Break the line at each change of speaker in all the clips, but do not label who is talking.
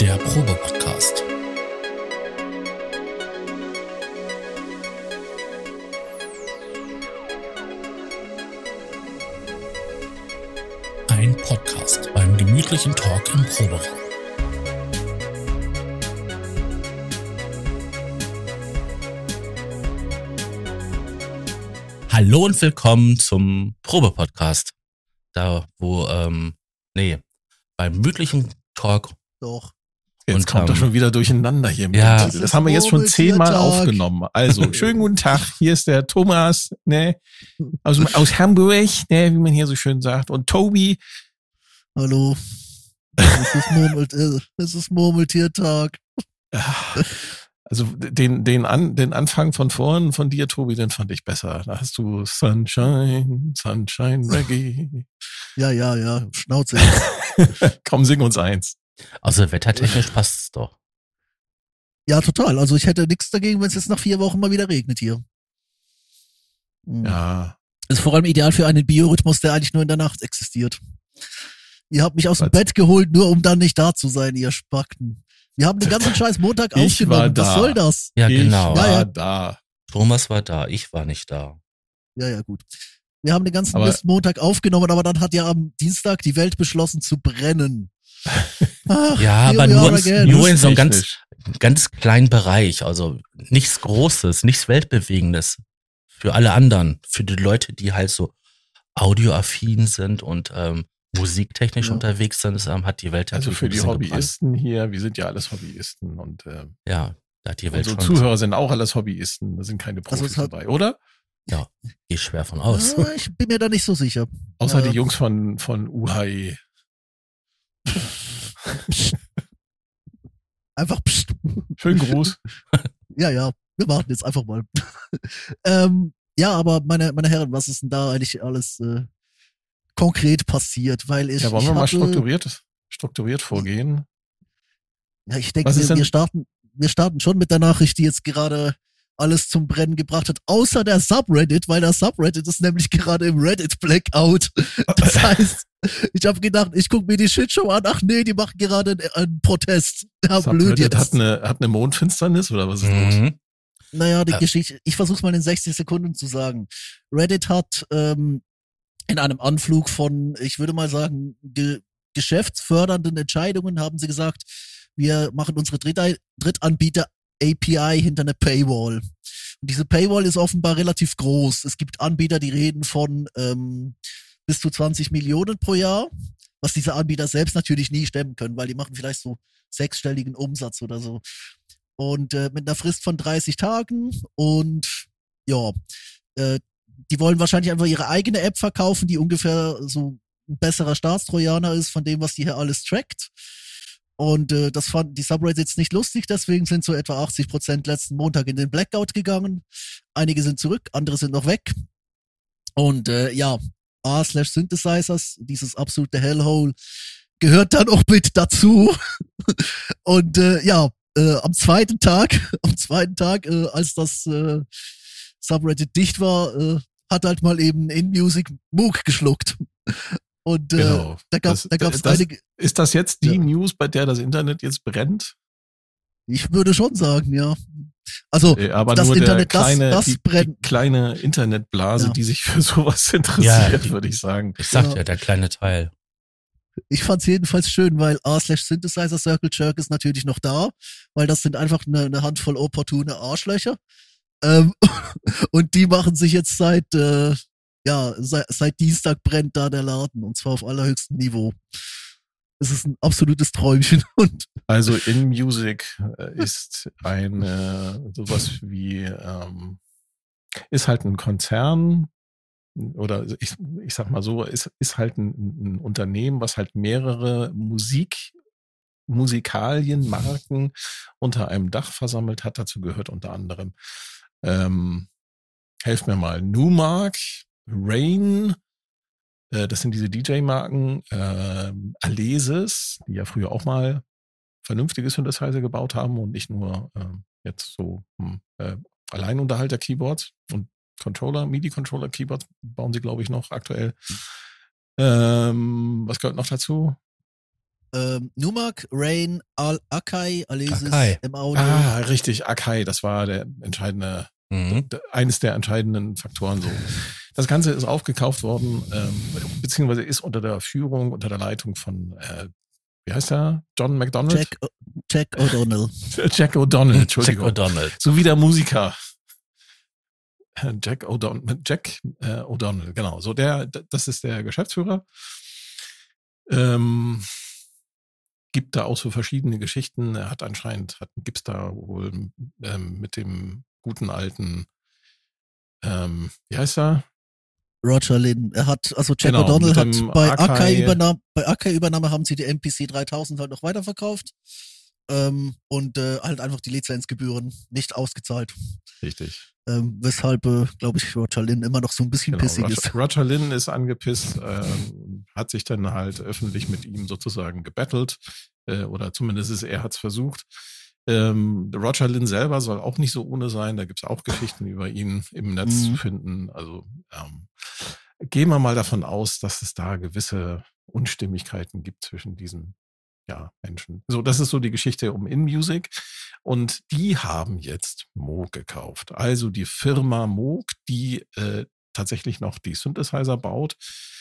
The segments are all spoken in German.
Der Probe-Podcast. Ein Podcast beim gemütlichen Talk im Proberaum. Hallo und willkommen zum Probe-Podcast. Da, wo, beim gemütlichen Talk.
Doch.
Jetzt kommt er schon wieder durcheinander hier mit
Ja.
dem Titel. Das haben wir jetzt schon 10-mal aufgenommen. Also, schönen guten Tag. Hier ist der Thomas, ne, aus Hamburg, ne, wie man hier so schön sagt. Und Tobi.
Hallo. Es ist Murmeltiertag.
Also, den Anfang von vorn von dir, Tobi, den fand ich besser. Da hast du Sunshine Reggae.
Ja. Schnauze.
Komm, sing uns eins.
Also wettertechnisch passt es doch.
Ja, total. Also ich hätte nichts dagegen, wenn es jetzt nach 4 Wochen mal wieder regnet hier.
Ja.
Ist vor allem ideal für einen Biorhythmus, der eigentlich nur in der Nacht existiert. Ihr habt mich aus dem Bett geholt, nur um dann nicht da zu sein, ihr Spacken. Wir haben den ganzen scheiß Montag
Ich war
aufgenommen.
da.
Was soll das?
Ja,
Ich
genau.
war da.
Thomas war da, ich war nicht da.
Ja, gut. Wir haben den ganzen
Aber-
Mist Montag aufgenommen, aber dann hat ja am Dienstag die Welt beschlossen zu brennen. Ach,
Ja,
here
aber
we
nur,
are again.
nur in so einem
Technisch.
ganz kleinen Bereich. Also nichts Großes, nichts Weltbewegendes. Für alle anderen, für die Leute, die halt so audioaffin sind und musiktechnisch
Ja.
unterwegs sind, hat die Welt
Also
natürlich
für
ein
die
bisschen
Hobbyisten hier, wir sind ja alles Hobbyisten und
Ja, da hat die Welt
unsere
schon.
Zuhörer sind auch alles Hobbyisten, da sind keine Profis
Also es hat-
dabei, oder?
Ja, geh schwer von aus.
Ja, ich bin mir da nicht so sicher.
Außer
Ja.
die Jungs von UHE.
Einfach pst.
Schönen Gruß.
Ja, wir warten jetzt einfach mal. Ja, aber meine Herren, was ist denn da eigentlich alles konkret passiert? Weil ich,
Ja, wollen
ich
wir mal
hatte,
strukturiert vorgehen?
Ja, ich denke,
Was ist
wir starten schon mit der Nachricht, die jetzt gerade alles zum Brennen gebracht hat, außer der Subreddit, weil der Subreddit ist nämlich gerade im Reddit Blackout. Das heißt, ich habe gedacht, ich gucke mir die Shitshow an, ach nee, die machen gerade einen Protest. Ja, blöd
Subreddit
jetzt.
hat eine Mondfinsternis oder was ist los?
Mhm.
Naja, die Geschichte, ich versuch's mal in 60 Sekunden zu sagen. Reddit hat in einem Anflug von, ich würde mal sagen, geschäftsfördernden Entscheidungen haben sie gesagt, wir machen unsere Drittanbieter API hinter eine Paywall. Und diese Paywall ist offenbar relativ groß. Es gibt Anbieter, die reden von bis zu 20 Millionen pro Jahr, was diese Anbieter selbst natürlich nie stemmen können, weil die machen vielleicht so 6-stelligen Umsatz oder so. Und mit einer Frist von 30 Tagen und ja, die wollen wahrscheinlich einfach ihre eigene App verkaufen, die ungefähr so ein besserer Staatstrojaner ist von dem, was die hier alles trackt. Und das fanden die Subreddits nicht lustig, deswegen sind so etwa 80% letzten Montag in den Blackout gegangen. Einige sind zurück, andere sind noch weg. Und r/Synthesizers, dieses absolute Hellhole, gehört dann auch mit dazu. Und am zweiten Tag, als das Subreddit dicht war, hat halt mal eben InMusic Moog geschluckt. Und
Genau.
da gab's einige.
Ist das jetzt die
Ja.
News, bei der das Internet jetzt brennt?
Ich würde schon sagen, ja. Also
Aber
das
nur
Internet,
die
das brennt.
kleine Internetblase,
Ja.
die sich für sowas interessiert,
Ja.
würde ich sagen.
Ich sag
Ja.
ja, der kleine Teil.
Ich fand's jedenfalls schön, weil r/Synthesizer Circle Jerk ist natürlich noch da, weil das sind einfach eine Handvoll opportune Arschlöcher. Und die machen sich jetzt seit Dienstag brennt da der Laden und zwar auf allerhöchstem Niveau. Es ist ein absolutes Träumchen und
Also InMusic ist sowas wie, ist halt ein Konzern oder ich sag mal so, ist halt ein Unternehmen, was halt mehrere Musikalienmarken unter einem Dach versammelt hat. Dazu gehört unter anderem, helft mir mal, Numark, Rain, das sind diese DJ-Marken, Alesis, die ja früher auch mal vernünftige Synthesizer gebaut haben und nicht nur jetzt so Alleinunterhalter-Keyboards und Controller, MIDI-Controller-Keyboards bauen sie, glaube ich, noch aktuell. Was gehört noch dazu?
Numak, Rain, Akai, Alesis,
Akai.
im Audio.
Ah, richtig, Akai, das war der entscheidende, eines der entscheidenden Faktoren so. Das Ganze ist aufgekauft worden, beziehungsweise ist unter der Führung, unter der Leitung von, wie heißt er? John McDonald?
Jack O'Donnell.
Jack O'Donnell, Entschuldigung.
Jack O'Donnell.
So wie der Musiker. Jack O'Donnell, genau. So das ist der Geschäftsführer. Gibt da auch so verschiedene Geschichten. Er hat anscheinend, gibt's da wohl mit dem guten alten, wie heißt er?
Roger Lynn. Er hat, also Jack
Genau,
O'Donnell
mit
hat
dem
bei
Akai-
Akai-Übernahme haben sie die MPC 3000 halt noch weiterverkauft. Und halt einfach die Lizenzgebühren nicht ausgezahlt.
Richtig.
Weshalb, glaube ich, Roger Lynn immer noch so ein bisschen pissig ist.
Roger Lynn ist angepisst, hat sich dann halt öffentlich mit ihm sozusagen gebettelt, oder zumindest er hat's versucht. Roger Lynn selber soll auch nicht so ohne sein, da gibt's auch Geschichten über ihn im Netz zu finden. Also gehen wir mal davon aus, dass es da gewisse Unstimmigkeiten gibt zwischen diesen Menschen. So, das ist so die Geschichte um InMusic. Und die haben jetzt Moog gekauft. Also die Firma Moog, die tatsächlich noch die Synthesizer baut.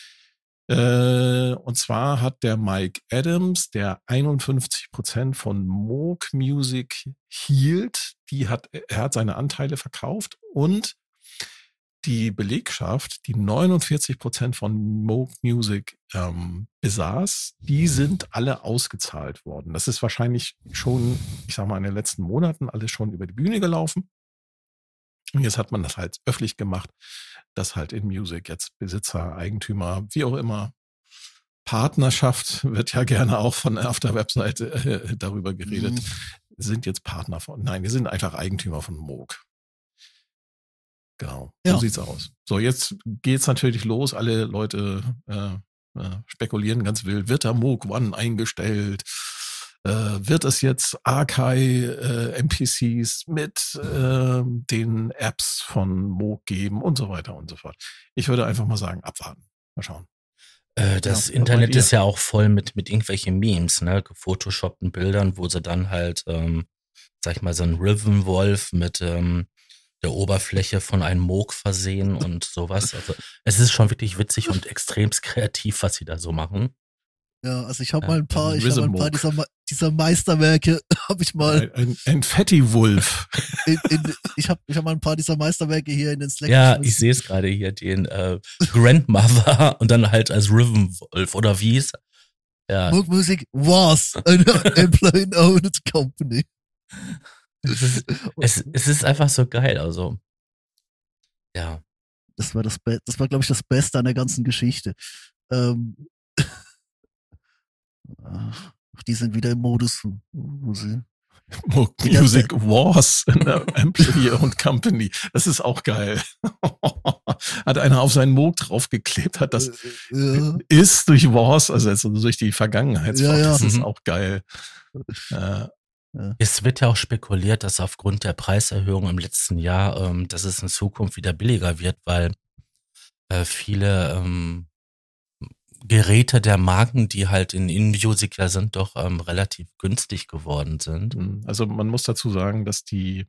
Und zwar hat der Mike Adams, der 51% von Moog Music hielt, er hat seine Anteile verkauft, und die Belegschaft, die 49% von Moog Music besaß, die sind alle ausgezahlt worden. Das ist wahrscheinlich schon, ich sag mal, in den letzten Monaten alles schon über die Bühne gelaufen. Und jetzt hat man das halt öffentlich gemacht, dass halt InMusic jetzt Besitzer, Eigentümer, wie auch immer, Partnerschaft wird ja gerne auch auf der Webseite darüber geredet, sind jetzt Partner wir sind einfach Eigentümer von Moog. Genau, so sieht's aus. So, jetzt geht's natürlich los. Alle Leute spekulieren ganz wild. Wird da Moog One eingestellt? Wird es jetzt Akai MPCs mit den Apps von Moog geben und so weiter und so fort? Ich würde einfach mal sagen, abwarten. Mal schauen.
Das Internet ist ja auch voll mit irgendwelchen Memes, ne, gefotoshoppten Bildern, wo sie dann halt, sag ich mal, so einen Rhythm Wolf mit der Oberfläche von einem Moog versehen und sowas. Also es ist schon wirklich witzig und extremst kreativ, was sie da so machen.
Ja, also ich habe mal ein paar
Moog.
dieser Meisterwerke, habe ich mal.
Ein Fatty Wolf.
Ich hab mal ein paar dieser Meisterwerke hier in den Slack
Ja,
geschmissen.
ich sehe es gerade hier, den Grandmother und dann halt als Rhythm Wolf oder wie es. Ja.
Moog Music was an employee-owned company.
Es ist einfach so geil, also. Ja.
Das war glaube ich, das Beste an der ganzen Geschichte. Die sind wieder im Modus, wo sie
Moog Music was an Employee und Company. Das ist auch geil. Hat einer auf seinen Moog draufgeklebt, hat das ist durch was, also durch die Vergangenheitsform.
Ja.
Das ist auch geil.
Es wird ja auch spekuliert, dass aufgrund der Preiserhöhung im letzten Jahr, dass es in Zukunft wieder billiger wird, weil viele Geräte der Marken, die halt in InMusic ja sind, doch relativ günstig geworden sind.
Also man muss dazu sagen, dass die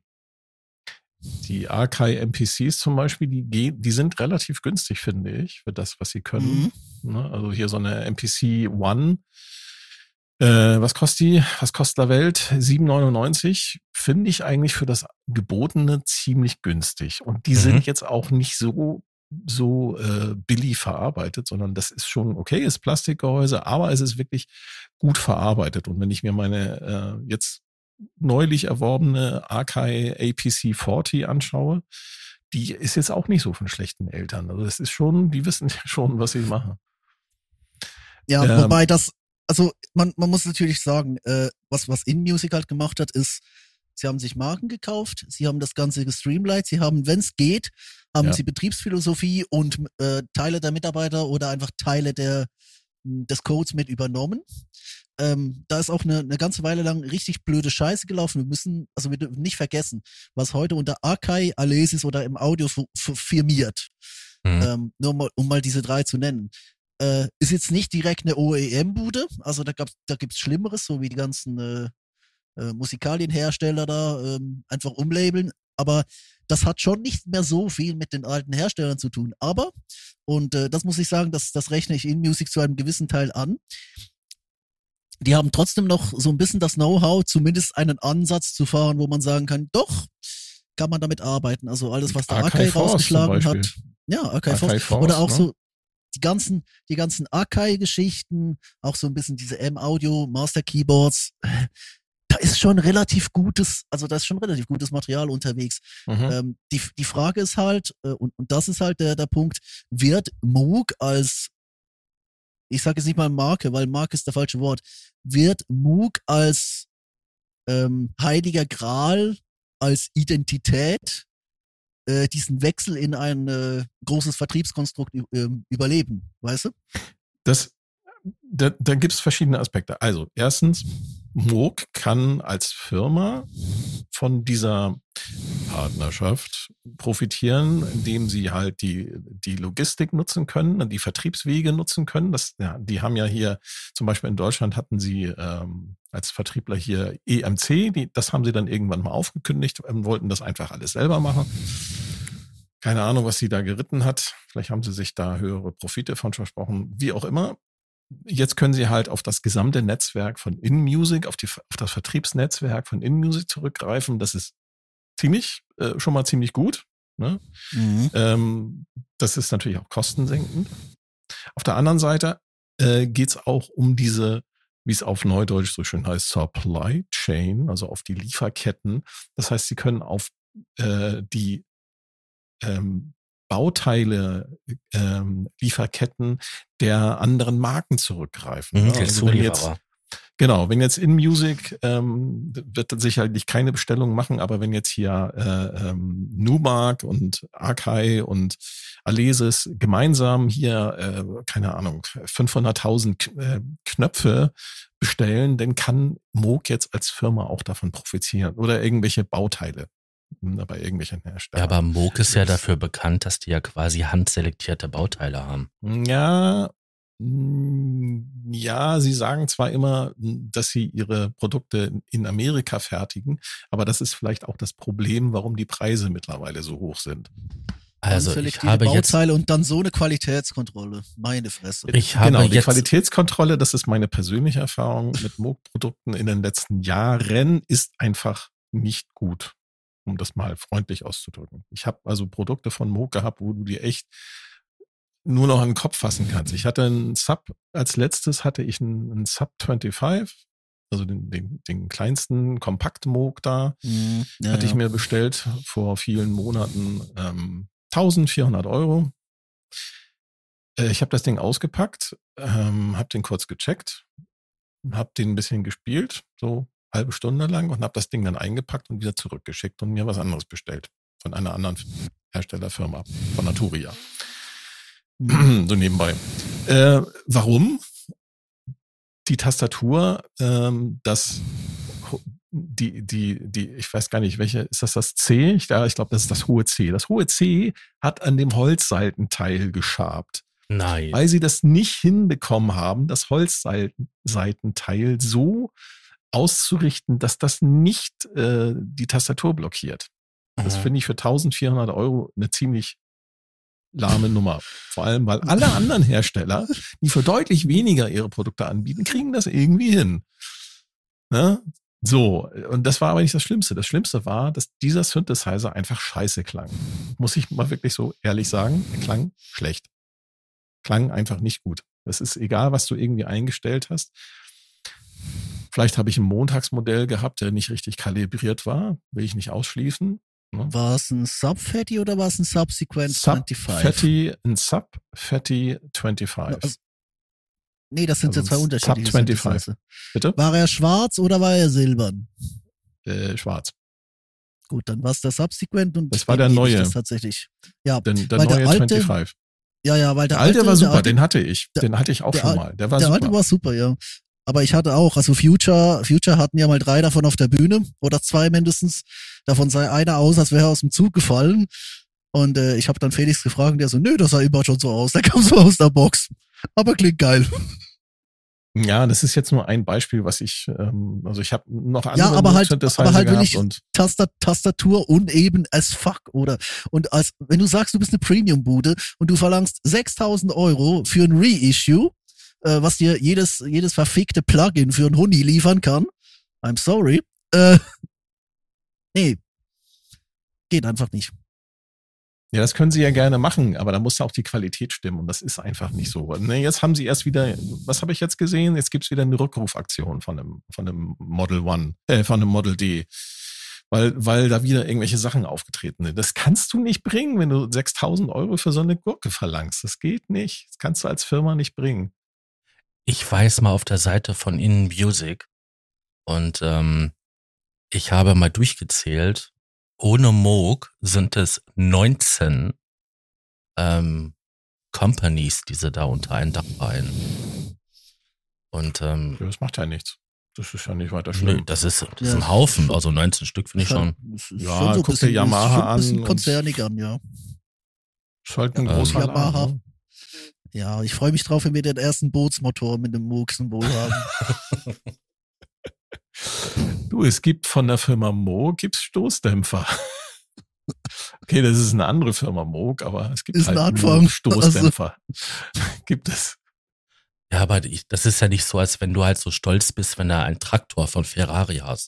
Akai MPCs zum Beispiel, die sind relativ günstig, finde ich, für das, was sie können. Also hier so eine MPC One, was kostet die? Was kostet der Welt? 7,99 finde ich eigentlich für das Gebotene ziemlich günstig. Und die sind jetzt auch nicht so billig verarbeitet, sondern das ist schon okay, ist Plastikgehäuse, aber es ist wirklich gut verarbeitet. Und wenn ich mir meine jetzt neulich erworbene Akai APC 40 anschaue, die ist jetzt auch nicht so von schlechten Eltern. Also das ist schon, die wissen schon, was sie machen.
Ja, wobei also man muss natürlich sagen, was InMusic halt gemacht hat, ist, sie haben sich Marken gekauft, sie haben das Ganze gestreamlined, sie haben, wenn es geht, haben sie Betriebsphilosophie und Teile der Mitarbeiter oder einfach Teile des Codes mit übernommen. Da ist auch eine ganze Weile lang richtig blöde Scheiße gelaufen. Wir dürfen nicht vergessen, was heute unter Akai, Alesis oder im Audio firmiert. Nur mal, um mal diese drei zu nennen. Ist jetzt nicht direkt eine OEM-Bude, also da gibt's Schlimmeres, so wie die ganzen Musikalienhersteller da einfach umlabeln, aber das hat schon nicht mehr so viel mit den alten Herstellern zu tun. Aber, und das muss ich sagen, das rechne ich InMusic zu einem gewissen Teil an, die haben trotzdem noch so ein bisschen das Know-how, zumindest einen Ansatz zu fahren, wo man sagen kann, doch, kann man damit arbeiten. Also alles, was der Akai rausgeschlagen hat. Ja, Akai Force. Oder auch so die ganzen Akai-Geschichten, auch so ein bisschen diese M-Audio, Master Keyboards, da ist schon relativ gutes Material unterwegs.
Mhm.
Die Frage ist halt, und das ist halt der Punkt, wird Moog als, ich sage jetzt nicht mal Marke, weil Marke ist das falsche Wort, wird Moog als heiliger Gral, als Identität diesen Wechsel in ein großes Vertriebskonstrukt überleben, weißt du?
Da gibt es verschiedene Aspekte. Also erstens, Moog kann als Firma von dieser Partnerschaft profitieren, indem sie halt die Logistik nutzen können, die Vertriebswege nutzen können. Die haben ja hier, zum Beispiel in Deutschland hatten sie als Vertriebler hier EMC, das haben sie dann irgendwann mal aufgekündigt und wollten das einfach alles selber machen. Keine Ahnung, was sie da geritten hat. Vielleicht haben sie sich da höhere Profite von versprochen, wie auch immer. Jetzt können sie halt auf das gesamte Netzwerk von InMusic, auf das Vertriebsnetzwerk von InMusic zurückgreifen. Das ist schon mal ziemlich gut. Ne?
Mhm.
Das ist natürlich auch kostensenkend. Auf der anderen Seite geht's auch um diese, wie es auf Neudeutsch so schön heißt, Supply Chain, also auf die Lieferketten. Das heißt, sie können auf die Bauteile, Lieferketten der anderen Marken zurückgreifen. Also wenn jetzt InMusic wird dann sicherlich keine Bestellung machen, aber wenn jetzt hier Numark und Akai und Alesis gemeinsam hier, keine Ahnung, 500.000 Knöpfe bestellen, dann kann Moog jetzt als Firma auch davon profitieren oder irgendwelche Bauteile bei irgendwelchen Herstellern.
Ja, aber Moog ist ja dafür bekannt, dass die ja quasi handselektierte Bauteile haben.
Ja, sie sagen zwar immer, dass sie ihre Produkte in Amerika fertigen, aber das ist vielleicht auch das Problem, warum die Preise mittlerweile so hoch sind.
Also ich habe
Bauteile und dann so eine Qualitätskontrolle. Meine Fresse.
Die Qualitätskontrolle, das ist meine persönliche Erfahrung mit Moog-Produkten in den letzten Jahren, ist einfach nicht gut, um das mal freundlich auszudrücken. Ich habe also Produkte von Moog gehabt, wo du dir echt nur noch an den Kopf fassen kannst. Ich hatte einen als letztes hatte ich einen Sub 25, also den kleinsten Kompakt-Moog da, hatte ich mir bestellt vor vielen Monaten, 1.400 €. Ich habe das Ding ausgepackt, habe den kurz gecheckt, habe den ein bisschen gespielt, so halbe Stunde lang, und habe das Ding dann eingepackt und wieder zurückgeschickt und mir was anderes bestellt von einer anderen Herstellerfirma, von Naturia. So nebenbei. Warum? Die Tastatur, ich weiß gar nicht, welche, ist das C? Ich glaube, das ist das hohe C. Das hohe C hat an dem Holzseitenteil geschabt.
Nein.
Weil sie das nicht hinbekommen haben, das Holzseitenteil so auszurichten, dass das nicht die Tastatur blockiert. Das finde ich für 1.400 € eine ziemlich lahme Nummer. Vor allem, weil alle anderen Hersteller, die für deutlich weniger ihre Produkte anbieten, kriegen das irgendwie hin. Ne? So, und das war aber nicht das Schlimmste. Das Schlimmste war, dass dieser Synthesizer einfach scheiße klang. Muss ich mal wirklich so ehrlich sagen, er klang schlecht. Klang einfach nicht gut. Das ist egal, was du irgendwie eingestellt hast. Vielleicht habe ich ein Montagsmodell gehabt, der nicht richtig kalibriert war. Will ich nicht ausschließen.
War es ein Sub-Fatty oder war es ein Subsequent 25?
Ein Sub-Fatty 25.
Also, nee, das sind ja zwei unterschiedliche
Sub-25. Bitte?
War er schwarz oder war er silbern?
Schwarz.
Gut, dann war es der Subsequent und
das war der neue.
Das tatsächlich. Ja,
der neue alte, 25.
Ja, weil
der alte war super, den hatte ich. Den hatte ich auch schon mal. Der war super.
Der alte war super, ja. Aber ich hatte auch, also Future hatten ja mal 3 davon auf der Bühne oder 2 mindestens. Davon sah einer aus, als wäre er aus dem Zug gefallen. Und ich habe dann Felix gefragt und der so, nö, das sah immer schon so aus. Der kam so aus der Box. Aber klingt geil.
Ja, das ist jetzt nur ein Beispiel, was ich, also ich habe noch andere
Ja, aber halt
gehabt
wirklich
und
Tastatur uneben as fuck, oder? Und wenn du sagst, du bist eine Premium-Bude und du verlangst 6.000 € für ein Reissue, was dir jedes verfickte Plugin für ein Huni liefern kann, I'm sorry, nee, geht einfach nicht.
ja, das können sie ja gerne machen, aber da muss auch die Qualität stimmen und das ist einfach nicht so. Ne, jetzt haben sie erst wieder, was habe ich jetzt gesehen? Jetzt gibt's wieder eine Rückrufaktion von einem Model One, von einem Model D, weil da wieder irgendwelche Sachen aufgetreten sind. Das kannst du nicht bringen, wenn du 6.000 € für so eine Gurke verlangst. Das geht nicht. Das kannst du als Firma nicht bringen.
Ich weiß mal auf der Seite von InMusic und ich habe mal durchgezählt, ohne Moog sind es 19 Companies, die sie da unter ein Dach vereinen. Und
Ja, das macht ja nichts. Das ist ja nicht weiter
nö,
schlimm.
das ist ein Haufen, also 19 Stück finde ich schon.
Das ist
Ja,
schon so
guck dir Yamaha
ein bisschen
an und-
konzernig an, ja.
Ist halt ein
Ja,
großer
Yamaha.
Laden, ne?
Ja, ich freue mich drauf, wenn wir den ersten Bootsmotor mit dem Moog-Symbol haben.
Du, es gibt von der Firma Moog gibt's Stoßdämpfer. Okay, das ist eine andere Firma Moog, aber es gibt
Ist
halt
ein Anfang.
Moog Stoßdämpfer. Gibt es.
Ja, aber das ist ja nicht so, als wenn du halt so stolz bist, wenn du einen Traktor von Ferrari hast.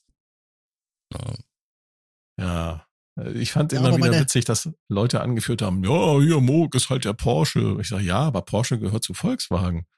Ja. Ich fand
Ja,
immer
aber
wieder
meine-
witzig, dass Leute angeführt haben, ja, hier Moog ist halt der Porsche. Ich sage, ja, aber Porsche gehört zu Volkswagen.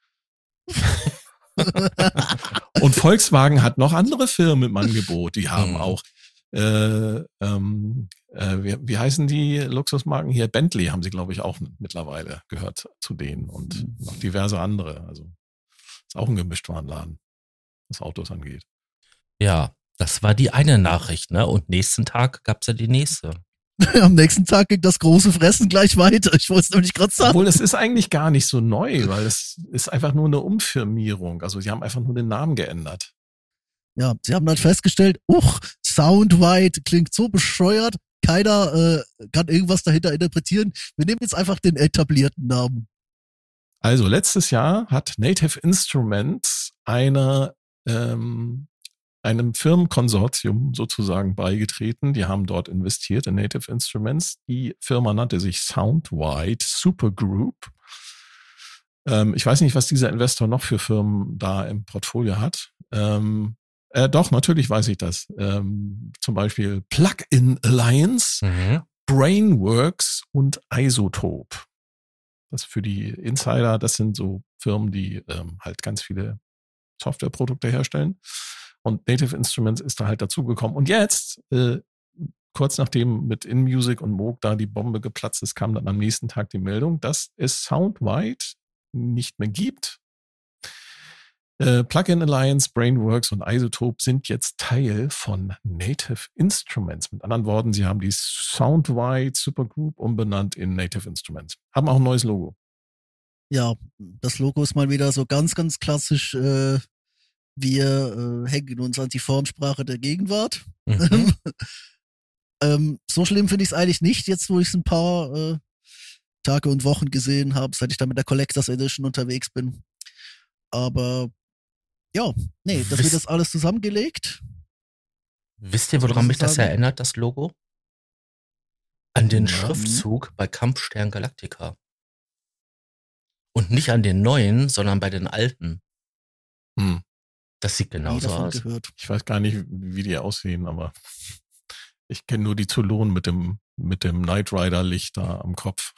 Und Volkswagen hat noch andere Firmen im Angebot. Die haben auch, wie heißen die Luxusmarken hier? Bentley haben sie, glaube ich, auch mittlerweile gehört zu denen und noch diverse andere. Also ist auch ein Gemischtwarenladen, was Autos angeht.
Ja, das war die eine Nachricht, ne? Und nächsten Tag gab's ja die nächste.
Am nächsten Tag ging das große Fressen gleich weiter. Ich wollte es nämlich gerade sagen.
Obwohl, das ist eigentlich gar nicht so neu, weil es ist einfach nur eine Umfirmierung. Also sie haben einfach nur den Namen geändert.
Ja, sie haben halt festgestellt, Soundwide klingt so bescheuert, keiner kann irgendwas dahinter interpretieren. Wir nehmen jetzt einfach den etablierten Namen.
Also letztes Jahr hat Native Instruments einem Firmenkonsortium sozusagen beigetreten. Die haben dort investiert in Native Instruments. Die Firma nannte sich Soundwide Supergroup. Ich weiß nicht, was dieser Investor noch für Firmen da im Portfolio hat. Doch, natürlich weiß ich das. Zum Beispiel Plug-in Alliance, Brainworks und Isotope. Das für die Insider, das sind so Firmen, die halt ganz viele Softwareprodukte herstellen. Und Native Instruments ist da halt dazugekommen. Und jetzt, kurz nachdem mit InMusic und Moog da die Bombe geplatzt ist, kam dann am nächsten Tag die Meldung, dass es Soundwide nicht mehr gibt. Plug-in Alliance, Brainworks und Isotope sind jetzt Teil von Native Instruments. Mit anderen Worten, sie haben die Soundwide Supergroup umbenannt in Native Instruments. Haben auch ein neues Logo.
Ja, das Logo ist mal wieder so ganz, ganz klassisch. Wir hängen uns an die Formsprache der Gegenwart.
Mhm.
So schlimm finde ich es eigentlich nicht, jetzt wo ich es ein paar Tage und Wochen gesehen habe, seit ich da mit der Collectors Edition unterwegs bin. Aber ja, nee, das wird das alles zusammengelegt.
Wisst ihr,
Was
woran
würdest
mich
du
das
sagen?
erinnert, das Logo? An den
Ja.
Schriftzug bei Kampfstern Galactica. Und nicht an den neuen, sondern bei den alten.
Hm.
Das sieht
Nie
genauso
davon
aus.
gehört.
Ich weiß gar nicht, wie die aussehen, aber ich kenne nur die Zylon mit dem Knight Rider Licht da am Kopf.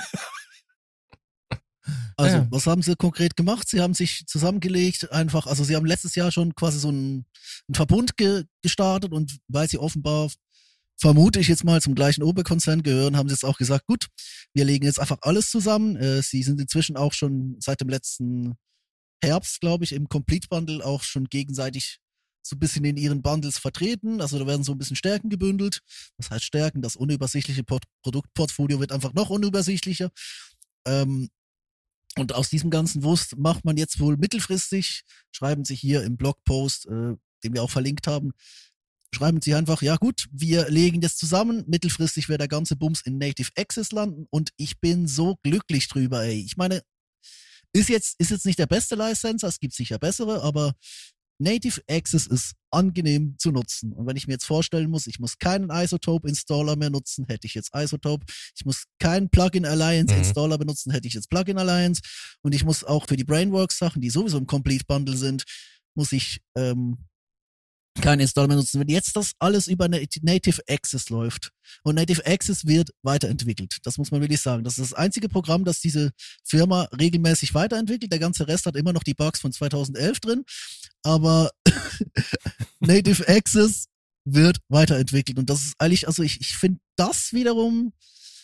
Also,
Ja.
was haben sie konkret gemacht? Sie haben sich zusammengelegt, einfach, also sie haben letztes Jahr schon quasi so einen Verbund gestartet und weil sie offenbar, vermute ich jetzt mal, zum gleichen Oberkonzern gehören, haben sie jetzt auch gesagt, gut, wir legen jetzt einfach alles zusammen. Sie sind inzwischen auch schon seit dem letzten Herbst, glaube ich, im Complete Bundle auch schon gegenseitig so ein bisschen in ihren Bundles vertreten. Also da werden so ein bisschen Stärken gebündelt. Das heißt Stärken, das unübersichtliche Produktportfolio wird einfach noch unübersichtlicher. Und aus diesem ganzen Wust macht man jetzt wohl mittelfristig, schreiben sie hier im Blogpost, den wir auch verlinkt haben, schreiben sie einfach, ja gut, wir legen das zusammen, mittelfristig wird der ganze Bums in Native Access landen und ich bin so glücklich drüber, ey. Ich meine, Ist jetzt nicht der beste Live-Sensor, es gibt sicher bessere, aber Native Access ist angenehm zu nutzen. Und wenn ich mir jetzt vorstellen muss, ich muss keinen Isotope-Installer mehr nutzen, hätte ich jetzt Isotope. Ich muss keinen Plugin Alliance-Installer benutzen, hätte ich jetzt Plugin Alliance. Und ich muss auch für die Brainworks-Sachen, die sowieso im Complete Bundle sind, muss ich keinen Installer mehr nutzen. Wenn jetzt das alles über Native Access läuft und Native Access wird weiterentwickelt, das muss man wirklich sagen. Das ist das einzige Programm, das diese Firma regelmäßig weiterentwickelt. Der ganze Rest hat immer noch die Bugs von 2011 drin, aber Native Access wird weiterentwickelt und das ist eigentlich, also ich finde das wiederum,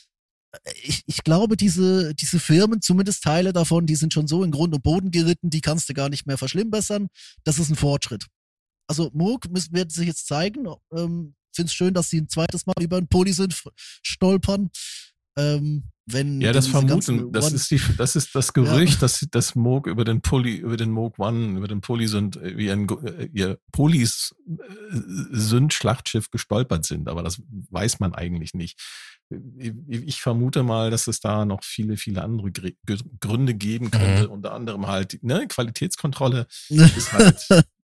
ich glaube, diese Firmen, zumindest Teile davon, die sind schon so in Grund und Boden geritten, die kannst du gar nicht mehr verschlimmbessern. Das ist ein Fortschritt. Also Moog wird sich jetzt zeigen. Finde es schön, dass sie ein zweites Mal über ein Poly sind, stolpern. Wenn
ja, das vermuten, das ist das Gerücht, dass Moog über den Moog One, über den Polysynth, ihr Polysynth-Schlachtschiff gestolpert sind, aber das weiß man eigentlich nicht. Ich vermute mal, dass es da noch viele, viele andere Gründe geben könnte, unter anderem halt, Qualitätskontrolle ist halt,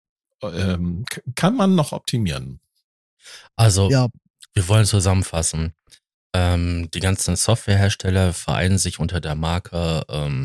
kann man noch optimieren.
Also, wir wollen zusammenfassen. Die ganzen Softwarehersteller vereinen sich unter der Marke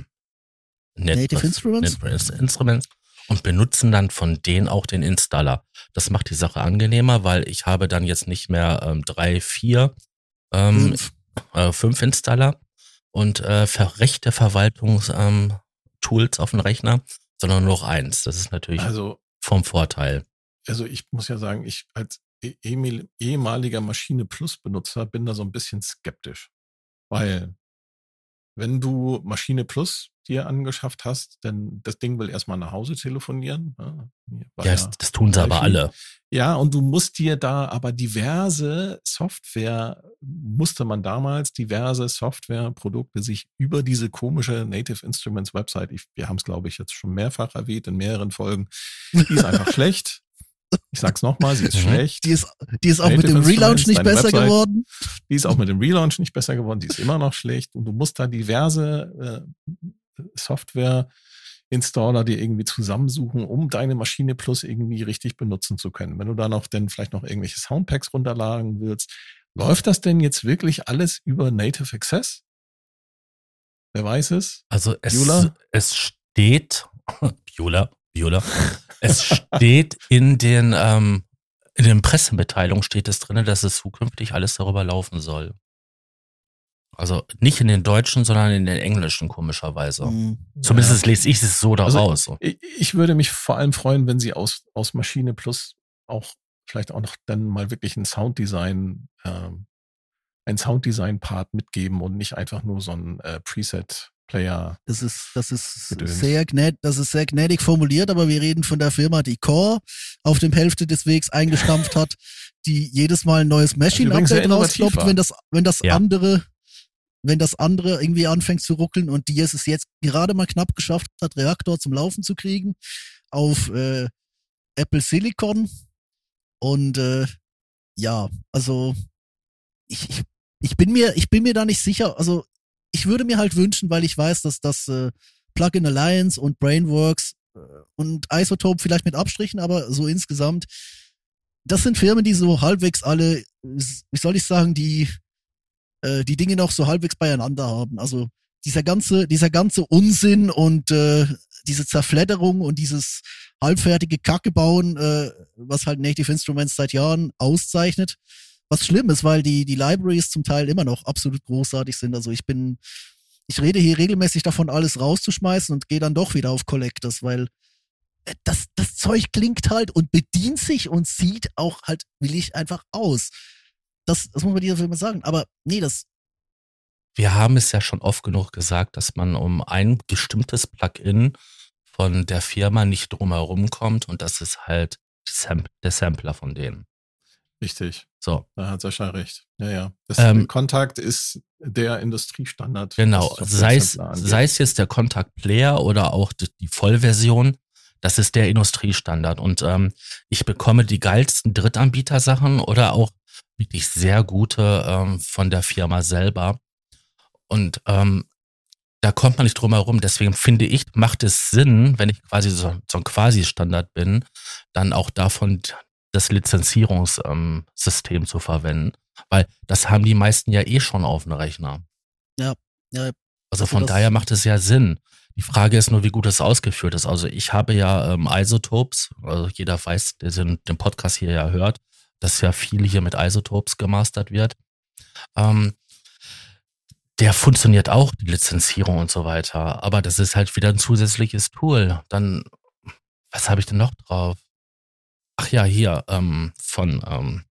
Native
Instruments und benutzen dann von denen auch den Installer. Das macht die Sache angenehmer, weil ich habe dann jetzt nicht mehr 3, 4, 5 Installer und rechte Verwaltungstools auf dem Rechner, sondern nur noch eins. Das ist natürlich vom Vorteil.
Also ich muss ja sagen, ich als ehemaliger Maschine Plus Benutzer bin da so ein bisschen skeptisch, weil wenn du Maschine Plus dir angeschafft hast, dann das Ding will erstmal nach Hause telefonieren.
Ja, das tun sie aber alle.
Ja, und du musst dir da aber diverse Softwareprodukte sich über diese komische Native Instruments Website, wir haben es glaube ich jetzt schon mehrfach erwähnt in mehreren Folgen, die ist einfach schlecht. Ich sag's nochmal, sie ist schlecht.
Die ist auch mit dem Relaunch nicht besser geworden.
Die ist auch mit dem Relaunch nicht besser geworden. Die ist immer noch schlecht. Und du musst da diverse Software-Installer dir irgendwie zusammensuchen, um deine Maschine Plus irgendwie richtig benutzen zu können. Wenn du da noch dann vielleicht noch irgendwelche Soundpacks runterladen willst, läuft das denn jetzt wirklich alles über Native Access? Wer weiß es?
Also es steht, Biola. Es steht in den Pressemitteilungen steht es drin, dass es zukünftig alles darüber laufen soll. Also nicht in den deutschen, sondern in den englischen, komischerweise. Zumindest lese ich es so daraus.
Also ich würde mich vor allem freuen, wenn sie aus Maschine Plus auch vielleicht auch noch dann mal wirklich ein Sounddesign-Part mitgeben und nicht einfach nur so ein Preset-Player.
Das ist sehr gnädig formuliert, aber wir reden von der Firma, die Core auf dem Hälfte des Wegs eingestampft hat, die jedes Mal ein neues Machine-Update rauskloppt, wenn das andere irgendwie anfängt zu ruckeln und die es jetzt gerade mal knapp geschafft hat, Reaktor zum Laufen zu kriegen auf Apple Silicon. Und also ich bin mir da nicht sicher. Also ich würde mir halt wünschen, weil ich weiß, dass das Plugin Alliance und Brainworks und Isotope vielleicht mit Abstrichen, aber so insgesamt, das sind Firmen, die so halbwegs alle, wie soll ich sagen, die Dinge noch so halbwegs beieinander haben. Also dieser ganze Unsinn und diese Zerfledderung und dieses halbfertige Kacke bauen, was halt Native Instruments seit Jahren auszeichnet, was schlimm ist, weil die Libraries zum Teil immer noch absolut großartig sind. Also ich rede hier regelmäßig davon, alles rauszuschmeißen und gehe dann doch wieder auf Collectors, weil das Zeug klingt halt und bedient sich und sieht auch halt willig einfach aus. Das muss man dieser Firma sagen. Aber nee,
wir haben es ja schon oft genug gesagt, dass man um ein bestimmtes Plugin von der Firma nicht drumherum kommt und das ist halt der Sampler von denen.
Richtig.
So.
Da hat Sascha recht. Ja. Kontakt ist der Industriestandard.
Genau. Sei es jetzt der Kontakt Player oder auch die Vollversion, das ist der Industriestandard. Und ich bekomme die geilsten Drittanbieter-Sachen oder auch wirklich sehr gute von der Firma selber. Und da kommt man nicht drum herum. Deswegen finde ich, macht es Sinn, wenn ich quasi so ein Quasi-Standard bin, dann auch davon das Lizenzierungssystem zu verwenden. Weil das haben die meisten ja eh schon auf dem Rechner.
Ja.
Also von daher macht es ja Sinn. Die Frage ist nur, wie gut es ausgeführt ist. Also ich habe ja Isotopes, also jeder weiß, der den Podcast hier ja hört, dass ja viel hier mit Isotopes gemastert wird. Der funktioniert auch, die Lizenzierung und so weiter. Aber das ist halt wieder ein zusätzliches Tool. Dann, was habe ich denn noch drauf? Ach ja, hier, von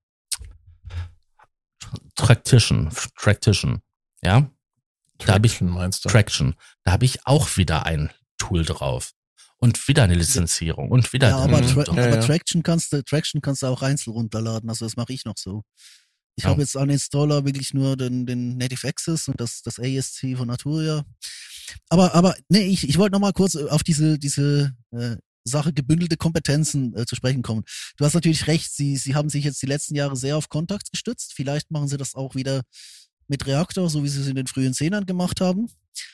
Traction, ja? Da habe ich
meinst du?
Traction. Da habe ich auch wieder ein Tool drauf. Und wieder eine Lizenzierung. Und wieder
aber Traction kannst du auch einzeln runterladen. Also das mache ich noch so. Ich habe jetzt an Installer wirklich nur den Native Access und das ASC von Arturia. Aber nee, ich wollte noch mal kurz auf diese Sache gebündelte Kompetenzen zu sprechen kommen. Du hast natürlich recht, sie haben sich jetzt die letzten Jahre sehr auf Contacts gestützt. Vielleicht machen sie das auch wieder mit Reaktor, so wie sie es in den frühen 10ern gemacht haben.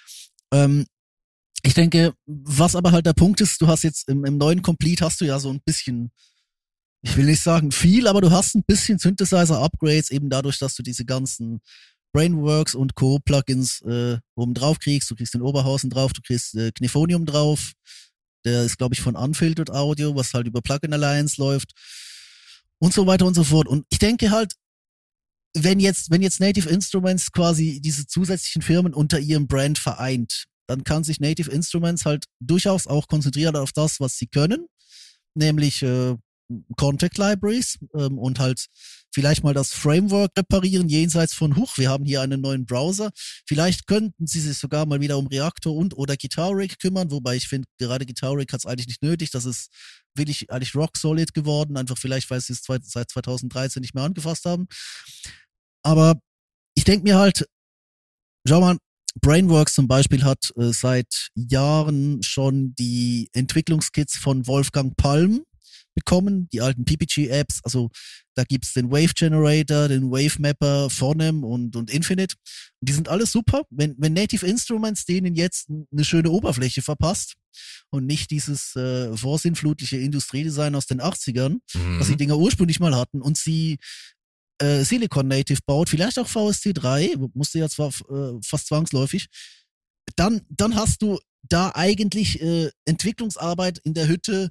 Ich denke, was aber halt der Punkt ist, du hast jetzt im neuen Complete hast du ja so ein bisschen, ich will nicht sagen viel, aber du hast ein bisschen Synthesizer-Upgrades, eben dadurch, dass du diese ganzen Brainworks und Co-Plugins oben drauf kriegst. Du kriegst den Oberhausen drauf, du kriegst Kniphonium drauf. Der ist, glaube ich, von Unfiltered Audio, was halt über Plugin Alliance läuft. Und so weiter und so fort. Und ich denke halt, wenn jetzt Native Instruments quasi diese zusätzlichen Firmen unter ihrem Brand vereint, dann kann sich Native Instruments halt durchaus auch konzentrieren auf das, was sie können, nämlich Contact Libraries und halt vielleicht mal das Framework reparieren, jenseits von wir haben hier einen neuen Browser. Vielleicht könnten sie sich sogar mal wieder um Reaktor oder Guitar Rig kümmern, wobei ich finde, gerade Guitar Rig hat es eigentlich nicht nötig. Das ist wirklich eigentlich rock solid geworden, einfach vielleicht, weil sie es seit 2013 nicht mehr angefasst haben. Aber ich denke mir halt, schau mal, Brainworks zum Beispiel hat seit Jahren schon die Entwicklungskits von Wolfgang Palm bekommen, die alten PPG-Apps. Also da gibt's den Wave Generator, den Wave Mapper, Phonem und Infinite. Und die sind alles super. Wenn Native Instruments denen jetzt eine schöne Oberfläche verpasst und nicht dieses vorsinnflutliche Industriedesign aus den 80ern, was die Dinger ursprünglich mal hatten, und sie Silicon Native baut, vielleicht auch VST3, musste ja zwar fast zwangsläufig, dann hast du da eigentlich Entwicklungsarbeit in der Hütte,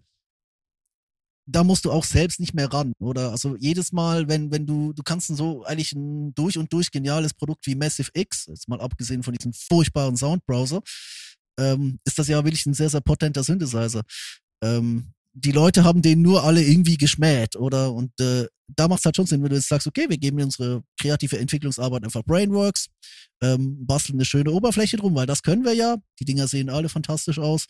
da musst du auch selbst nicht mehr ran, oder? Also jedes Mal, wenn du kannst so eigentlich ein durch und durch geniales Produkt wie Massive X, jetzt mal abgesehen von diesem furchtbaren Soundbrowser, ist das ja wirklich ein sehr, sehr potenter Synthesizer. Die Leute haben den nur alle irgendwie geschmäht, oder? Und da macht es halt schon Sinn, wenn du jetzt sagst, okay, wir geben unsere kreative Entwicklungsarbeit einfach Brainworks, basteln eine schöne Oberfläche drum, weil das können wir ja. Die Dinger sehen alle fantastisch aus.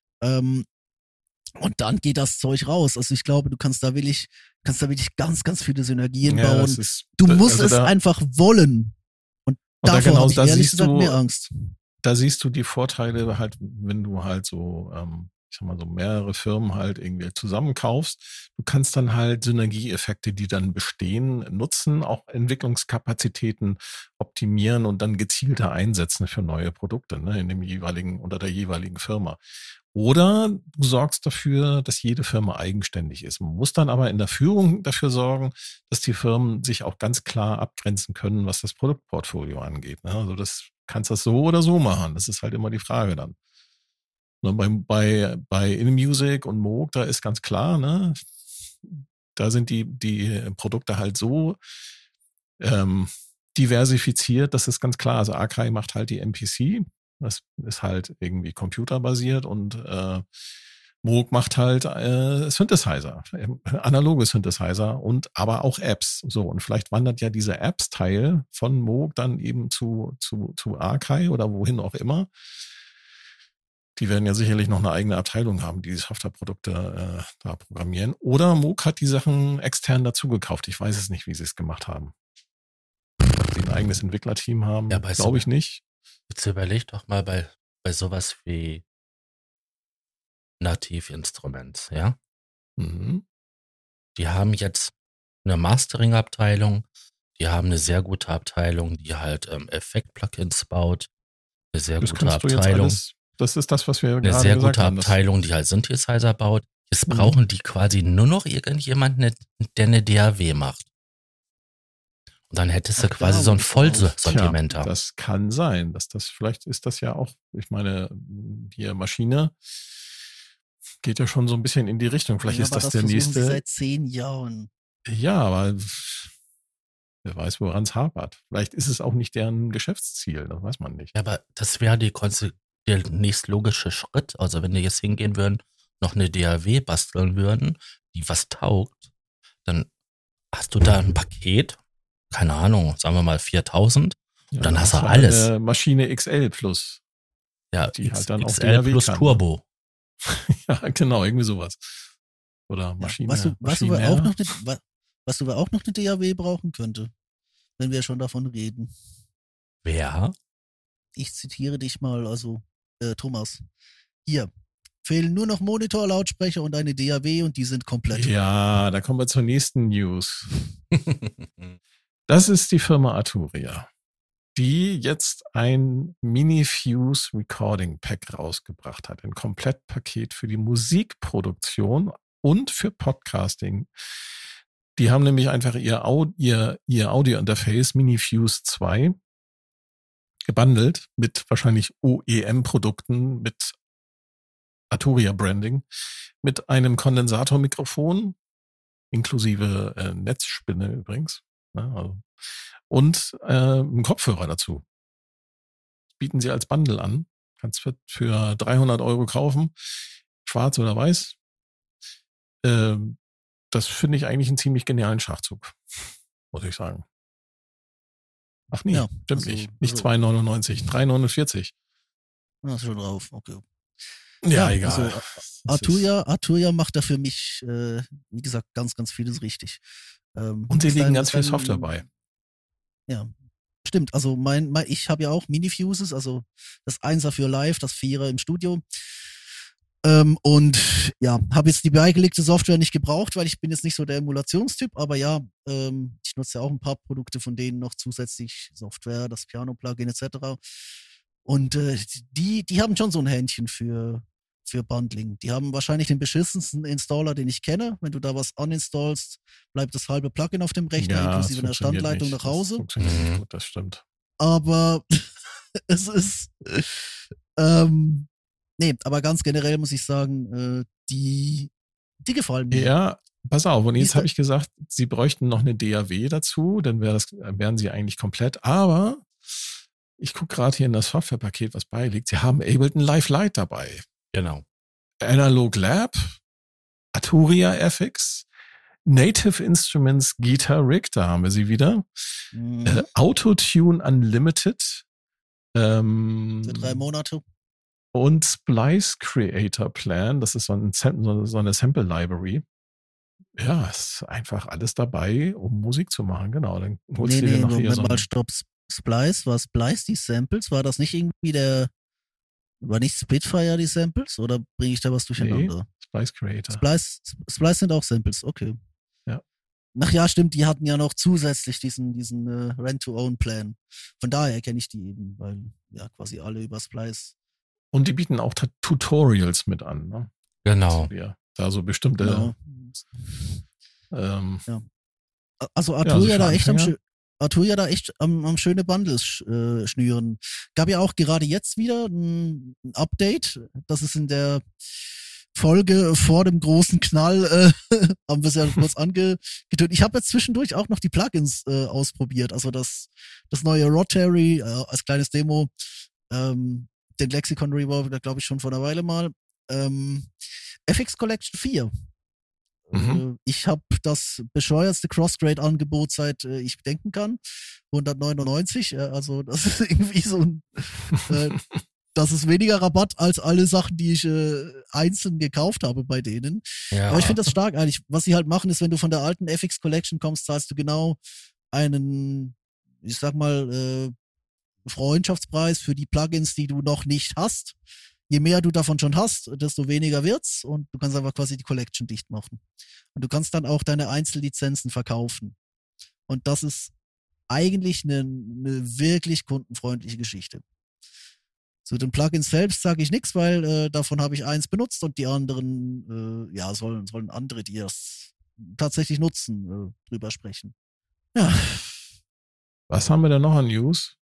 Und dann geht das Zeug raus. Also ich glaube, du kannst da wirklich ganz, ganz viele Synergien bauen. Du musst es einfach wollen. Und davor habe ich ehrlich gesagt mehr Angst.
Da siehst du die Vorteile halt, wenn du halt so ich sag mal so mehrere Firmen halt irgendwie zusammenkaufst. Du kannst dann halt Synergieeffekte, die dann bestehen, nutzen, auch Entwicklungskapazitäten optimieren und dann gezielter einsetzen für neue Produkte, ne, in dem jeweiligen, unter der jeweiligen Firma. Oder du sorgst dafür, dass jede Firma eigenständig ist. Man muss dann aber in der Führung dafür sorgen, dass die Firmen sich auch ganz klar abgrenzen können, was das Produktportfolio angeht, ne? Also das kannst das so oder so machen. Das ist halt immer die Frage dann. Bei InMusic und Moog, da ist ganz klar, ne, da sind die Produkte halt so diversifiziert, das ist ganz klar. Also Akai macht halt die MPC, das ist halt irgendwie computerbasiert, und Moog macht halt Synthesizer, analoge Synthesizer und aber auch Apps. So, und vielleicht wandert ja dieser Apps-Teil von Moog dann eben zu Akai oder wohin auch immer. Die werden ja sicherlich noch eine eigene Abteilung haben, die Softwareprodukte da programmieren. Oder Moog hat die Sachen extern dazugekauft. Ich weiß es nicht, wie sie es gemacht haben. Ob sie ein eigenes Entwicklerteam haben, ja, glaube ich nicht.
Jetzt überleg doch mal bei sowas wie Native Instruments, ja?
Mhm.
Die haben jetzt eine Mastering-Abteilung, die haben eine sehr gute Abteilung, die halt Effekt-Plugins baut. Eine sehr
Das
gute
kannst du jetzt
Abteilung.
alles, das ist das, was wir
Eine
gerade
sehr
gesagt
gute
haben.
Abteilung, die halt Synthesizer baut. Jetzt
Mhm.
brauchen die quasi nur noch irgendjemanden, der eine DAW macht. Und dann hättest du
Ach,
quasi so ein
darauf ist es
Vollsortiment
Tja,
haben.
das kann sein, dass das, vielleicht ist das ja auch, ich meine, die Maschine geht ja schon so ein bisschen in die Richtung. Vielleicht
Ja,
ist
aber
das der
versuchen sie
nächste.
seit 10 Jahren.
Ja, aber wer weiß, woran es hapert. Vielleicht ist es auch nicht deren Geschäftsziel, das weiß man nicht.
Ja, aber das wäre der nächstlogische Schritt. Also wenn die jetzt hingehen würden, noch eine DAW basteln würden, die was taugt, dann hast du da ein Paket, keine Ahnung, sagen wir mal 4.000.
Ja,
dann hast du
halt
alles.
Eine Maschine XL plus.
Ja,
Die halt dann auch
XL
DAW
plus
kann.
Turbo.
Ja, genau, irgendwie sowas. Oder Maschine.
Weißt du,
Maschine
wer auch noch eine DAW brauchen könnte, wenn wir schon davon reden?
Wer?
Ich zitiere dich mal, also Thomas. Hier, fehlen nur noch Monitor, Lautsprecher und eine DAW und die sind komplett.
Ja, da kommen wir zur nächsten News. Das ist die Firma Arturia, die jetzt ein Mini-Fuse Recording Pack rausgebracht hat. Ein Komplettpaket für die Musikproduktion und für Podcasting. Die haben nämlich einfach ihr Audio-Interface Mini-Fuse 2 gebundelt mit wahrscheinlich OEM-Produkten, mit Arturia-Branding, mit einem Kondensatormikrofon, inklusive Netzspinne übrigens, ne, also, und einen Kopfhörer dazu. Das bieten sie als Bundle an. Kannst für 300 € kaufen, schwarz oder weiß. Das finde ich eigentlich einen ziemlich genialen Schachzug, muss ich sagen. Ach nee,
Ja,
stimmt
also,
nicht. Nicht
also-
2,99, 3,49.
Hast du schon drauf, okay.
Ja,
Ja,
egal.
also Arturia macht da für mich, wie gesagt, ganz, ganz vieles richtig.
Und sie legen ganz viel Software bei.
Ja, stimmt. Also ich habe ja auch Mini-Fuses, also das 1er für live, das 4er im Studio. Und ja, habe jetzt die beigelegte Software nicht gebraucht, weil ich bin jetzt nicht so der Emulationstyp, aber ja, ich nutze ja auch ein paar Produkte von denen noch zusätzlich, Software, das Piano-Plugin etc. Und die haben schon so ein Händchen für Bundling. Die haben wahrscheinlich den beschissensten Installer, den ich kenne. Wenn du da was uninstallst, bleibt das halbe Plugin auf dem Rechner, inklusive einer Standleitung nach Hause.
Das funktioniert nicht gut, das stimmt.
Aber es ist nee, aber ganz generell muss ich sagen, die gefallen mir.
Ja, pass auf. Und
Wie
jetzt
ist
habe ich gesagt, sie bräuchten noch eine DAW dazu, dann wären sie eigentlich komplett. Aber ich gucke gerade hier in das Softwarepaket, was beiliegt. Sie haben Ableton Live Lite dabei.
Genau.
Analog Lab, Arturia FX, Native Instruments Guitar Rig, da haben wir sie wieder. Autotune Unlimited.
Für 3 Monate.
Und Splice Creator Plan, das ist so eine Sample Library. Ja, ist einfach alles dabei, um Musik zu machen. Genau, dann holst du dir noch hier
Moment
so
mal, stopp. Splice, war Splice die Samples? War das nicht irgendwie war nicht Spitfire die Samples? Oder bringe ich da was durcheinander?
Nee, Splice Creator.
Splice sind auch Samples, okay.
Ja.
Ach ja, stimmt, die hatten ja noch zusätzlich diesen Rent-to-Own-Plan. Von daher kenne ich die eben, weil ja quasi alle über Splice.
Und die bieten auch Tutorials mit an. Ne?
Genau.
Da so bestimmte.
Genau.
Ja.
Also
Arturia
da echt am schöne Bundles schnüren. Gab ja auch gerade jetzt wieder ein Update. Das ist in der Folge vor dem großen Knall, haben wir es ja kurz angetönt. Ich habe jetzt zwischendurch auch noch die Plugins ausprobiert. Also das neue Rotary als kleines Demo, den Lexicon Revolver, da glaube ich schon vor einer Weile mal. FX Collection 4. Ich habe das bescheuertste Crossgrade-Angebot seit ich denken kann. 199. Also das ist irgendwie so ein das ist weniger Rabatt als alle Sachen, die ich einzeln gekauft habe bei denen.
Ja.
Aber ich finde das stark eigentlich. Was sie halt machen, ist, wenn du von der alten FX Collection kommst, zahlst du genau einen, ich sag mal, Freundschaftspreis für die Plugins, die du noch nicht hast. Je mehr du davon schon hast, desto weniger wird's und du kannst einfach quasi die Collection dicht machen. Und du kannst dann auch deine Einzellizenzen verkaufen. Und das ist eigentlich eine wirklich kundenfreundliche Geschichte. Zu den Plugins selbst sage ich nichts, weil davon habe ich eins benutzt und die anderen, sollen andere, die das tatsächlich nutzen, drüber sprechen. Ja.
Was haben wir denn noch an News?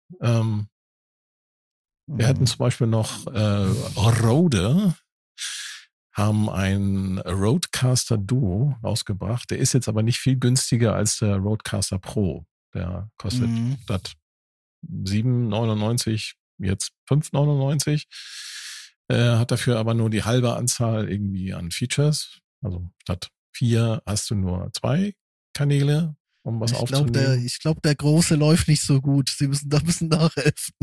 Wir hatten zum Beispiel noch Rode, haben ein Rodecaster Duo rausgebracht. Der ist jetzt aber nicht viel günstiger als der Rodecaster Pro. Der kostet statt 7,99 jetzt 5,99. Hat dafür aber nur die halbe Anzahl irgendwie an Features. Also statt 4 hast du nur 2 Kanäle, um was aufzunehmen.
Ich glaube, der Große läuft nicht so gut. Sie müssen da ein bisschen nachhelfen.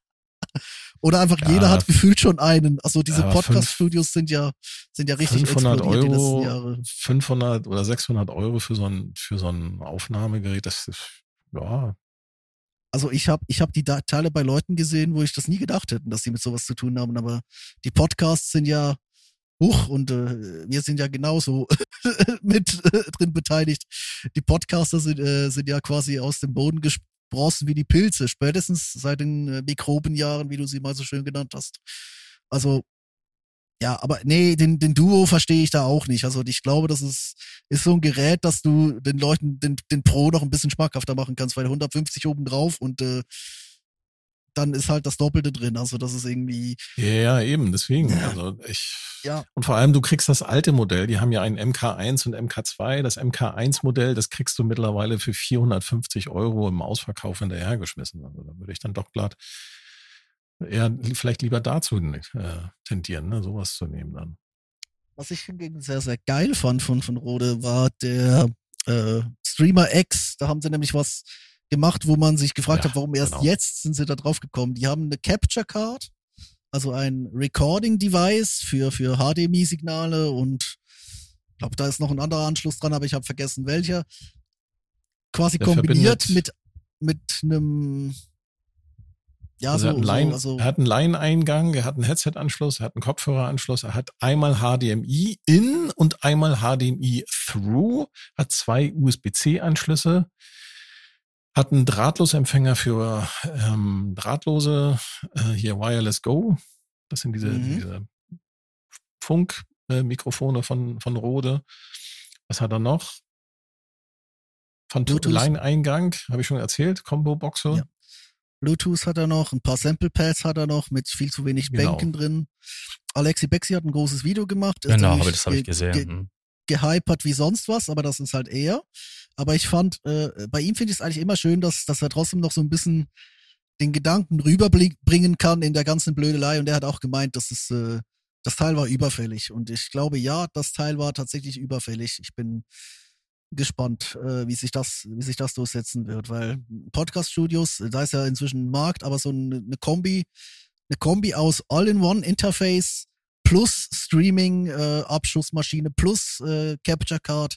Oder einfach jeder hat gefühlt schon einen. Also diese Podcast-Studios sind ja richtig
500
explodiert die letzten Jahre.
500 oder 600 Euro für so ein Aufnahmegerät, das ist, ja.
Also ich hab die Teile bei Leuten gesehen, wo ich das nie gedacht hätte, dass sie mit sowas zu tun haben. Aber die Podcasts sind ja hoch und wir sind ja genauso mit drin beteiligt. Die Podcaster sind ja quasi aus dem Boden gesprossen wie die Pilze, spätestens seit den Mikrobenjahren, wie du sie mal so schön genannt hast. Also ja, aber nee, den Duo verstehe ich da auch nicht. Also ich glaube, das ist so ein Gerät, dass du den Leuten den Pro noch ein bisschen schmackhafter machen kannst, weil 150 oben drauf und dann ist halt das Doppelte drin. Also das ist irgendwie.
Ja, eben, deswegen. Also und vor allem, du kriegst das alte Modell, die haben ja ein MK1 und MK2. Das MK1-Modell, das kriegst du mittlerweile für 450 Euro im Ausverkauf hinterhergeschmissen. Also da würde ich dann doch glatt eher vielleicht lieber dazu tendieren, ne, sowas zu nehmen dann.
Was ich hingegen sehr, sehr geil fand von Rode, war der Streamer X. Da haben sie nämlich was gemacht, wo man sich gefragt hat, warum erst jetzt sind sie da drauf gekommen. Die haben eine Capture Card, also ein Recording Device für HDMI-Signale und ich glaube, da ist noch ein anderer Anschluss dran, aber ich habe vergessen welcher. Quasi der kombiniert mit einem
er hat einen Line-Eingang, er hat einen Headset-Anschluss, er hat einen Kopfhöreranschluss, er hat einmal HDMI in und einmal HDMI through, hat 2 USB-C-Anschlüsse, hat einen Drahtlosempfänger für drahtlose, hier Wireless Go. Das sind diese Funkmikrofone von Rode. Was hat er noch? Von Line-Eingang, habe ich schon erzählt, Combo-Boxe.
Ja. Bluetooth hat er noch, ein paar Sample-Pads hat er noch mit viel zu wenig Bänken drin. Alexi Bexi hat ein großes Video gemacht.
Genau, aber das habe ich gesehen.
Gehypert wie sonst was, aber das ist halt er. Aber ich fand, bei ihm finde ich es eigentlich immer schön, dass er trotzdem noch so ein bisschen den Gedanken rüberbringen kann in der ganzen Blödelei. Und er hat auch gemeint, das Teil war überfällig. Und ich glaube, ja, das Teil war tatsächlich überfällig. Ich bin gespannt, wie sich das durchsetzen wird, weil Podcast-Studios, da ist ja inzwischen ein Markt, aber so eine Kombi aus All-in-One-Interface plus Streaming, Abschussmaschine plus Capture Card,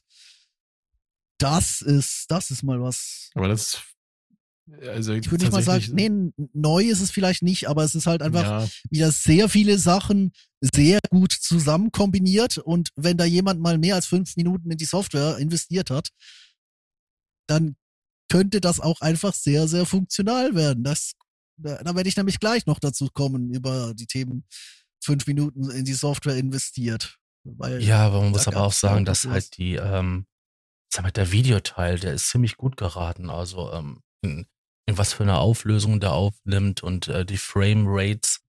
das ist mal was.
Aber das, also
ich würde nicht mal sagen, nee, neu ist es vielleicht nicht, aber es ist halt einfach wieder sehr viele Sachen sehr gut zusammen kombiniert und wenn da jemand mal mehr als 5 Minuten in die Software investiert hat, dann könnte das auch einfach sehr, sehr funktional werden. Da werde ich nämlich gleich noch dazu kommen, über die Themen 5 Minuten in die Software investiert.
Aber man muss aber auch sagen, dass halt der Videoteil, der ist ziemlich gut geraten. Also in was für eine Auflösung der aufnimmt und die Frame Rates,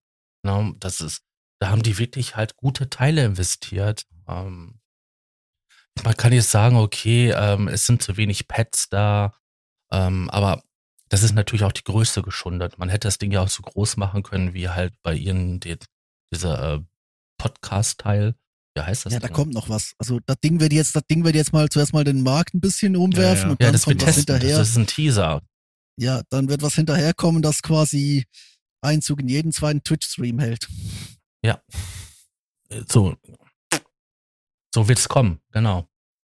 da haben die wirklich halt gute Teile investiert. Man kann jetzt sagen, okay, es sind zu wenig Pads da, aber das ist natürlich auch die Größe geschuldet. Man hätte das Ding ja auch so groß machen können, wie halt bei ihnen dieser Podcast-Teil. Wie heißt das?
Ja, da kommt noch was. Also das Ding wird jetzt mal zuerst mal den Markt ein bisschen umwerfen und dann kommt was hinterher.
Das ist ein Teaser.
Ja, dann wird was hinterherkommen, das quasi Einzug in jeden zweiten Twitch-Stream hält.
Ja. So wird's kommen, genau.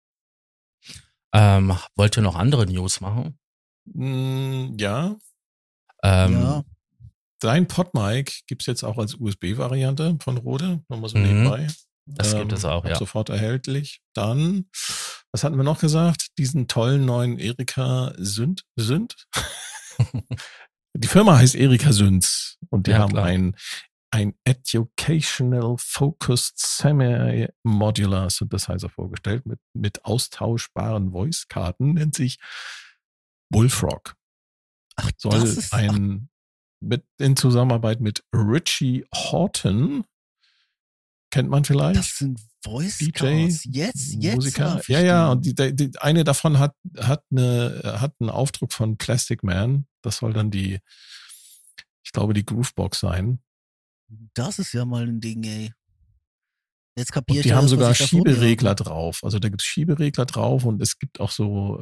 Wollt ihr noch andere News machen?
Ja.
Ja.
Dein PodMic gibt's jetzt auch als USB-Variante von Rode, nochmal so nebenbei.
Das gibt es auch,
ja. Sofort erhältlich. Dann, was hatten wir noch gesagt? Diesen tollen neuen Erika Sünd? Die Firma heißt Erika Synth und die haben ein ein Educational Focused Semi-Modular Synthesizer vorgestellt mit austauschbaren Voice-Karten, nennt sich Bullfrog.
Ach,
Soll in Zusammenarbeit mit Richie Horton, kennt man vielleicht?
Das sind Voice
DJ,
Cards. Jetzt.
Musiker. Ja, und die eine davon hat einen Aufdruck von Plastic Man. Das soll dann ich glaube, die Groovebox sein.
Das ist ja mal ein Ding, ey. Jetzt
Und
kapiert
die haben
was
sogar
ich da vor mir
Schieberegler
habe.
drauf. Also da gibt es Schieberegler drauf und es gibt auch so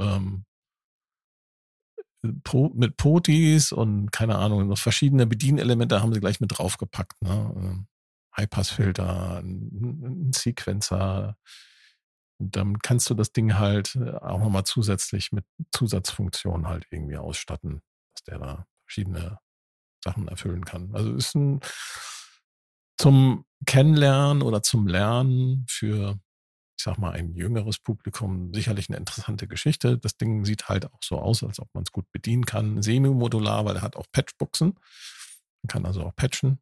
mit Potis und keine Ahnung, noch verschiedene Bedienelemente haben sie gleich mit draufgepackt. Ne? Highpass-Filter, ein Sequencer. Und dann kannst du das Ding halt auch nochmal zusätzlich mit Zusatzfunktionen halt irgendwie ausstatten, dass der da verschiedene Sachen erfüllen kann. Also ist zum Kennenlernen oder zum Lernen für, ich sag mal, ein jüngeres Publikum sicherlich eine interessante Geschichte. Das Ding sieht halt auch so aus, als ob man es gut bedienen kann. Semi-modular, weil er hat auch Patchbuchsen. Man kann also auch patchen.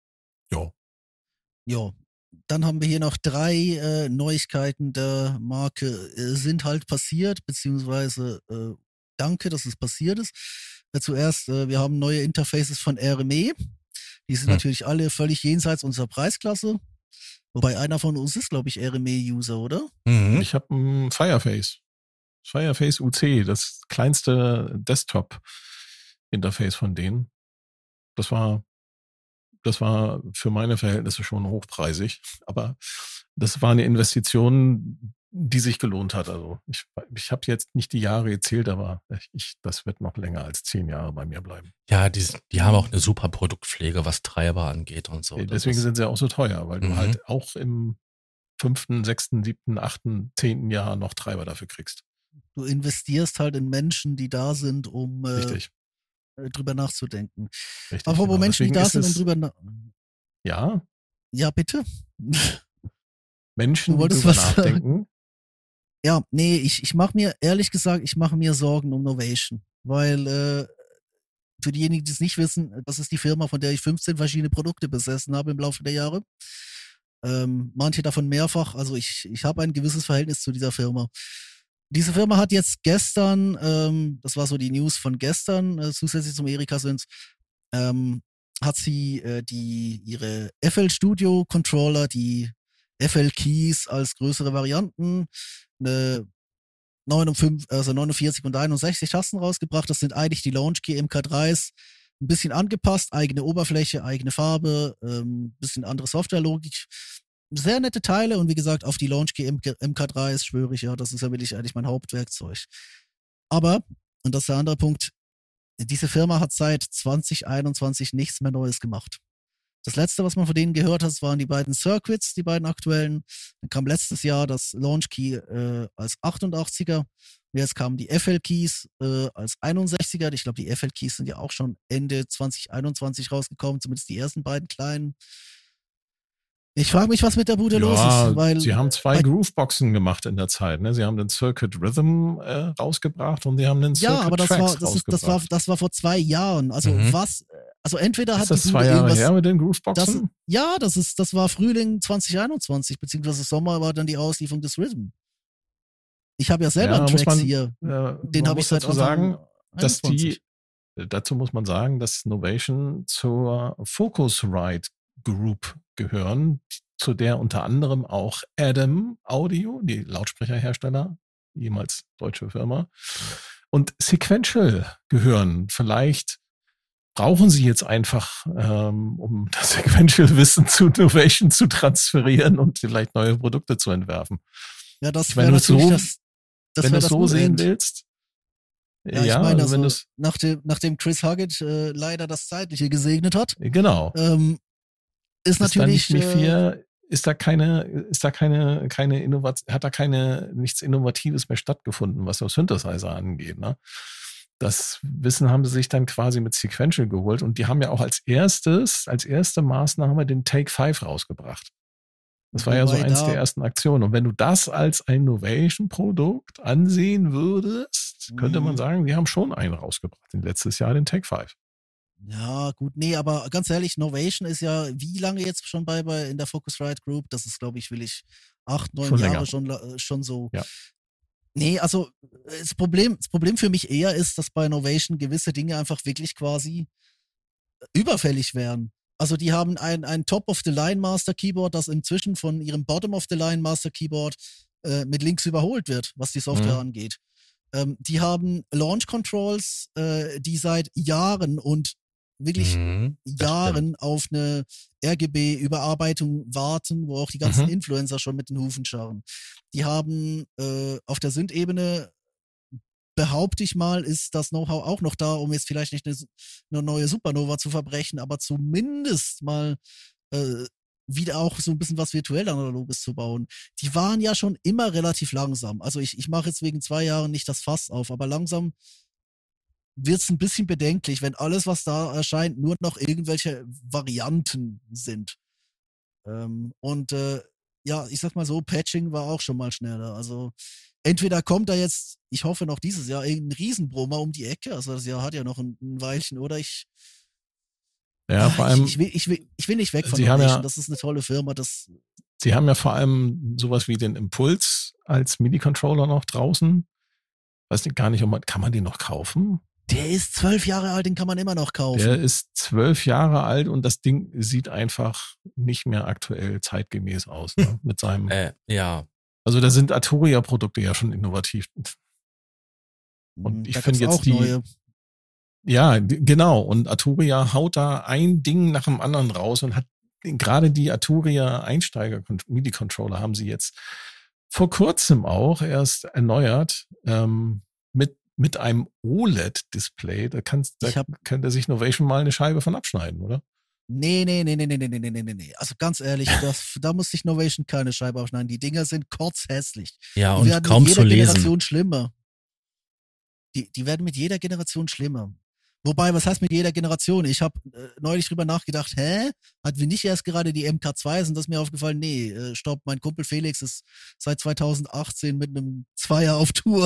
Jo. Dann haben wir hier noch 3 Neuigkeiten der Marke sind halt passiert, beziehungsweise danke, dass es passiert ist. Zuerst, wir haben neue Interfaces von RME. Die sind natürlich alle völlig jenseits unserer Preisklasse. Wobei einer von uns ist, glaube ich, RME-User, oder?
Mhm.
Ich habe ein Fireface UC, das kleinste Desktop-Interface von denen. Das war für meine Verhältnisse schon hochpreisig, aber das war eine Investition, die sich gelohnt hat. Also ich habe jetzt nicht die Jahre gezählt, aber das wird noch länger als 10 Jahre bei mir bleiben.
Ja, die haben auch eine super Produktpflege, was Treiber angeht und so.
Deswegen sind sie auch so teuer, weil du halt auch im 5., 6., 7., 8., 10. Jahr noch Treiber dafür kriegst.
Du investierst halt in Menschen, die da sind, um
Richtig.
Drüber nachzudenken.
Richtig,
Aber wo
genau.
Menschen, die
Deswegen
da
ist
sind, um
es-
drüber
Ja,
Ja, bitte?
Menschen,
Du
die
wolltest
drüber
was sagen?
nachdenken.
Ja, nee, ich mache mir, ehrlich gesagt, ich mache mir Sorgen um Novation. Weil für diejenigen, die es nicht wissen, das ist die Firma, von der ich 15 verschiedene Produkte besessen habe im Laufe der Jahre. Manche davon mehrfach. Also ich habe ein gewisses Verhältnis zu dieser Firma. Diese Firma hat jetzt gestern, das war so die News von gestern, zusätzlich zum Erika Synth, hat sie ihre FL Studio Controller, die FL Keys als größere Varianten, eine 49 und 61 Tasten rausgebracht. Das sind eigentlich die Launchkey MK3s, ein bisschen angepasst, eigene Oberfläche, eigene Farbe, bisschen andere Softwarelogik. Sehr nette Teile und wie gesagt, auf die Launchkey MK3s schwöre ich ja, das ist ja wirklich eigentlich mein Hauptwerkzeug. Aber, und das ist der andere Punkt, diese Firma hat seit 2021 nichts mehr Neues gemacht. Das letzte, was man von denen gehört hat, waren die beiden Circuits, die beiden aktuellen. Dann kam letztes Jahr das Launchkey als 88er. Und jetzt kamen die FL-Keys als 61er. Ich glaube, die FL-Keys sind ja auch schon Ende 2021 rausgekommen, zumindest die ersten beiden kleinen. Ich frage mich, was mit der Bude los ist. Weil,
sie haben 2 Grooveboxen gemacht in der Zeit. Ne? Sie haben den Circuit Rhythm rausgebracht und sie haben den Circuit
ja, aber
Tracks rausgebracht.
das war vor 2 Jahren. Also also entweder hat
ist das
die
2
Bude
Jahre
irgendwas,
her mit den Grooveboxen?
das war Frühling 2021, beziehungsweise Sommer war dann die Auslieferung des Rhythm. Ich habe ja selber einen Tracks hier. Den habe ich seit
dazu sagen, dass
21.
dazu muss man sagen, dass Novation zur Focusrite Group gehören, zu der unter anderem auch Adam Audio, die Lautsprecherhersteller, jemals deutsche Firma, und Sequential gehören. Vielleicht brauchen sie jetzt einfach, um das Sequential-Wissen zu Novation zu transferieren und vielleicht neue Produkte zu entwerfen.
Ja, das
Wenn
wäre
du es
natürlich
wenn du es so sehen willst.
Ja, ich meine,
also wenn
also, nachdem Chris Huggett leider das Zeitliche gesegnet hat,
genau.
ist natürlich
Ist da keine Innovation, hat da nichts Innovatives mehr stattgefunden, was so Synthesizer angeht, ne? Das Wissen haben sie sich dann quasi mit Sequential geholt und die haben ja auch als erste Maßnahme den Take 5 rausgebracht. Das war ja so eins der ersten Aktionen. Und wenn du das als ein Novation-Produkt ansehen würdest, könnte man sagen, die haben schon einen rausgebracht. Letztes Jahr den Take 5.
Ja, gut, nee, aber ganz ehrlich, Novation ist ja wie lange jetzt schon bei in der Focusrite Group? Das ist, glaube ich, 8, 9
Schon
Jahre
länger.
schon so.
Ja.
Nee, also das Problem für mich eher ist, dass bei Novation gewisse Dinge einfach wirklich quasi überfällig wären. Also die haben ein Top-of-the-Line Master Keyboard, das inzwischen von ihrem Bottom-of-the-Line Master Keyboard mit links überholt wird, was die Software angeht. Die haben Launch Controls, die seit Jahren und wirklich Jahren auf eine RGB-Überarbeitung warten, wo auch die ganzen Influencer schon mit den Hufen scharren. Die haben auf der Synth-Ebene, behaupte ich mal, ist das Know-how auch noch da, um jetzt vielleicht nicht eine neue Supernova zu verbrechen, aber zumindest mal wieder auch so ein bisschen was virtuell Analoges zu bauen. Die waren ja schon immer relativ langsam. Also ich mache jetzt wegen 2 Jahren nicht das Fass auf, aber langsam wird's ein bisschen bedenklich, wenn alles, was da erscheint, nur noch irgendwelche Varianten sind. Ja, ich sag mal so, Patching war auch schon mal schneller. Also entweder kommt da jetzt, ich hoffe noch dieses Jahr, irgendein Riesenbrummer um die Ecke, also das Jahr hat ja noch ein Weilchen, oder
vor allem,
ich will nicht weg von
Sie
Novation,
haben ja,
das ist eine tolle Firma,
Sie haben ja vor allem sowas wie den Impuls als MIDI-Controller noch draußen. Weiß nicht, gar nicht, kann man den noch kaufen?
Der ist 12 Jahre alt, den kann man immer noch kaufen.
Der ist 12 Jahre alt und das Ding sieht einfach nicht mehr aktuell zeitgemäß aus. Ne? Mit seinem.
Ja.
Also da sind Arturia-Produkte ja schon innovativ. Und ich finde jetzt
neue.
Ja, genau. Und Arturia haut da ein Ding nach dem anderen raus und hat gerade die Arturia Einsteiger MIDI-Controller haben sie jetzt vor kurzem auch erst erneuert, mit einem OLED-Display. Da könnte sich Novation mal eine Scheibe von abschneiden, oder?
Nee. Also ganz ehrlich, da muss sich Novation keine Scheibe abschneiden. Die Dinger sind kotzhässlich.
Ja,
die
und
werden
kaum
mit jeder
zu lesen.
Generation schlimmer. Die werden mit jeder Generation schlimmer. Wobei, was heißt mit jeder Generation? Ich habe neulich drüber nachgedacht, hatten wir nicht erst gerade die MK2, sind das mir aufgefallen? Nee, stopp, mein Kumpel Felix ist seit 2018 mit einem Zweier auf Tour.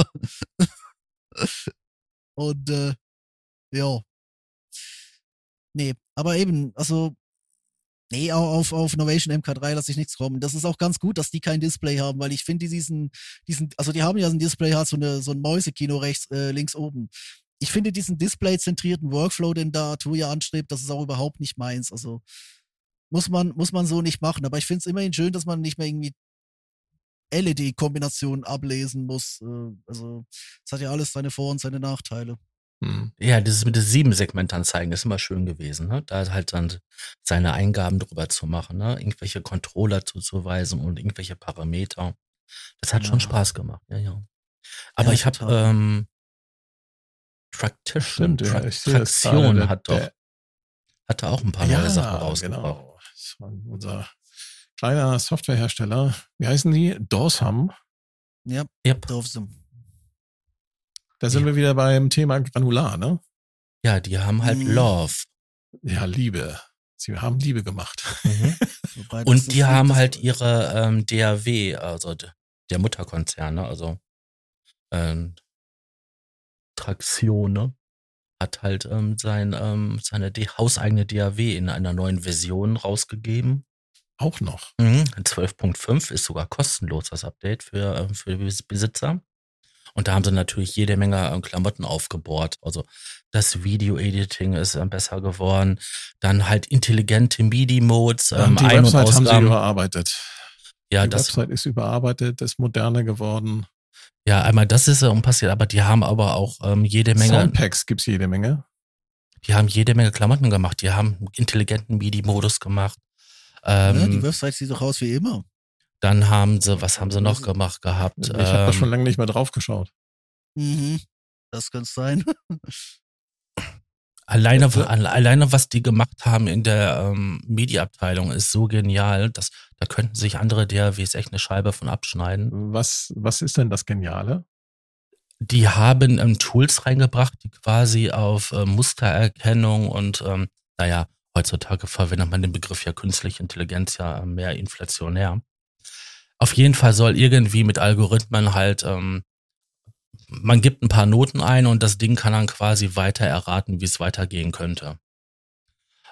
Und ja. Nee, aber eben, also nee, auf Novation MK3 lasse ich nichts kommen. Das ist auch ganz gut, dass die kein Display haben, weil ich finde also die haben ja ein Display, hat so ein Mäusekino links oben. Ich finde diesen Display-zentrierten Workflow, den da Arturia anstrebt, das ist auch überhaupt nicht meins. Also muss man so nicht machen. Aber ich finde es immerhin schön, dass man nicht mehr irgendwie LED-Kombinationen ablesen muss. Also es hat ja alles seine Vor- und seine Nachteile.
Ja, dieses mit den 7-Segment-Anzeigen ist immer schön gewesen, ne? Da halt dann seine Eingaben drüber zu machen, ne? Irgendwelche Controller zuzuweisen und irgendwelche Parameter. Das hat schon Spaß gemacht, ja. Aber ich habe Traktion hatte auch ein paar neue Sachen rausgebracht.
Genau. Das war unser kleiner Softwarehersteller. Wie heißen die? Dorsum.
Ja, Dorsum.
Da sind wir wieder beim Thema Granular, ne?
Ja, die haben halt Love.
Ja, Liebe. Sie haben Liebe gemacht.
Und die haben halt ihre DAW, also der Mutterkonzern, ne? Also Traktion, ne? Hat halt seine hauseigene DAW in einer neuen Version rausgegeben.
Auch noch.
12.5 ist sogar kostenlos, das Update für Besitzer. Und da haben sie natürlich jede Menge Klamotten aufgebohrt. Also das Video-Editing ist besser geworden. Dann halt intelligente MIDI-Modes.
Die Website haben sie überarbeitet.
Ja,
die Website ist überarbeitet, ist moderner geworden.
Ja, einmal das ist passiert, aber die haben aber auch jede Menge.
Soundpacks gibt's jede Menge.
Die haben jede Menge Klamotten gemacht. Die haben einen intelligenten MIDI-Modus gemacht.
Die Website sieht doch aus wie immer.
Dann was haben sie noch gemacht gehabt?
Ich habe da schon lange nicht mehr drauf geschaut.
Das könnte sein.
Alleine, was die gemacht haben in der Media-Abteilung ist so genial, da könnten sich andere DAWs echt eine Scheibe von abschneiden.
Was ist denn das Geniale?
Die haben Tools reingebracht, die quasi auf Mustererkennung und heutzutage verwendet man den Begriff ja künstliche Intelligenz ja mehr inflationär. Auf jeden Fall soll irgendwie mit Algorithmen halt, man gibt ein paar Noten ein und das Ding kann dann quasi weiter erraten, wie es weitergehen könnte.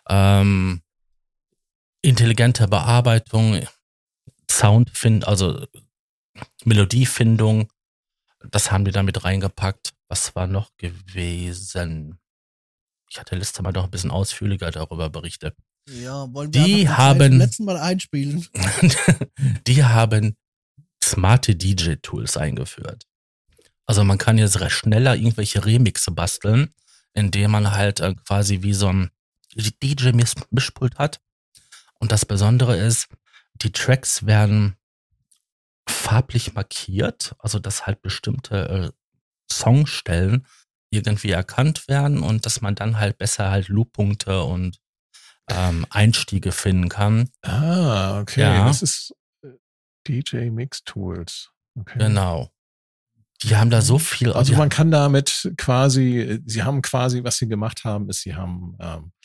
Intelligente Bearbeitung, also Melodiefindung, das haben die da mit reingepackt. Was war noch gewesen? Ich hatte letztes Mal doch ein bisschen ausführlicher darüber berichtet.
Ja, wollen wir vom letzten Mal einspielen?
Die haben smarte DJ-Tools eingeführt. Also man kann jetzt recht schneller irgendwelche Remixe basteln, indem man halt quasi wie so ein DJ-Mischpult hat. Und das Besondere ist, die Tracks werden farblich markiert, also dass halt bestimmte Songstellen irgendwie erkannt werden und dass man dann halt besser halt Looppunkte und Einstiege finden kann.
Ah, okay.
Ja.
Das ist DJ Mix Tools. Okay.
Genau. Die haben da so viel.
Also man kann damit quasi, sie haben quasi, was sie gemacht haben, ist, sie haben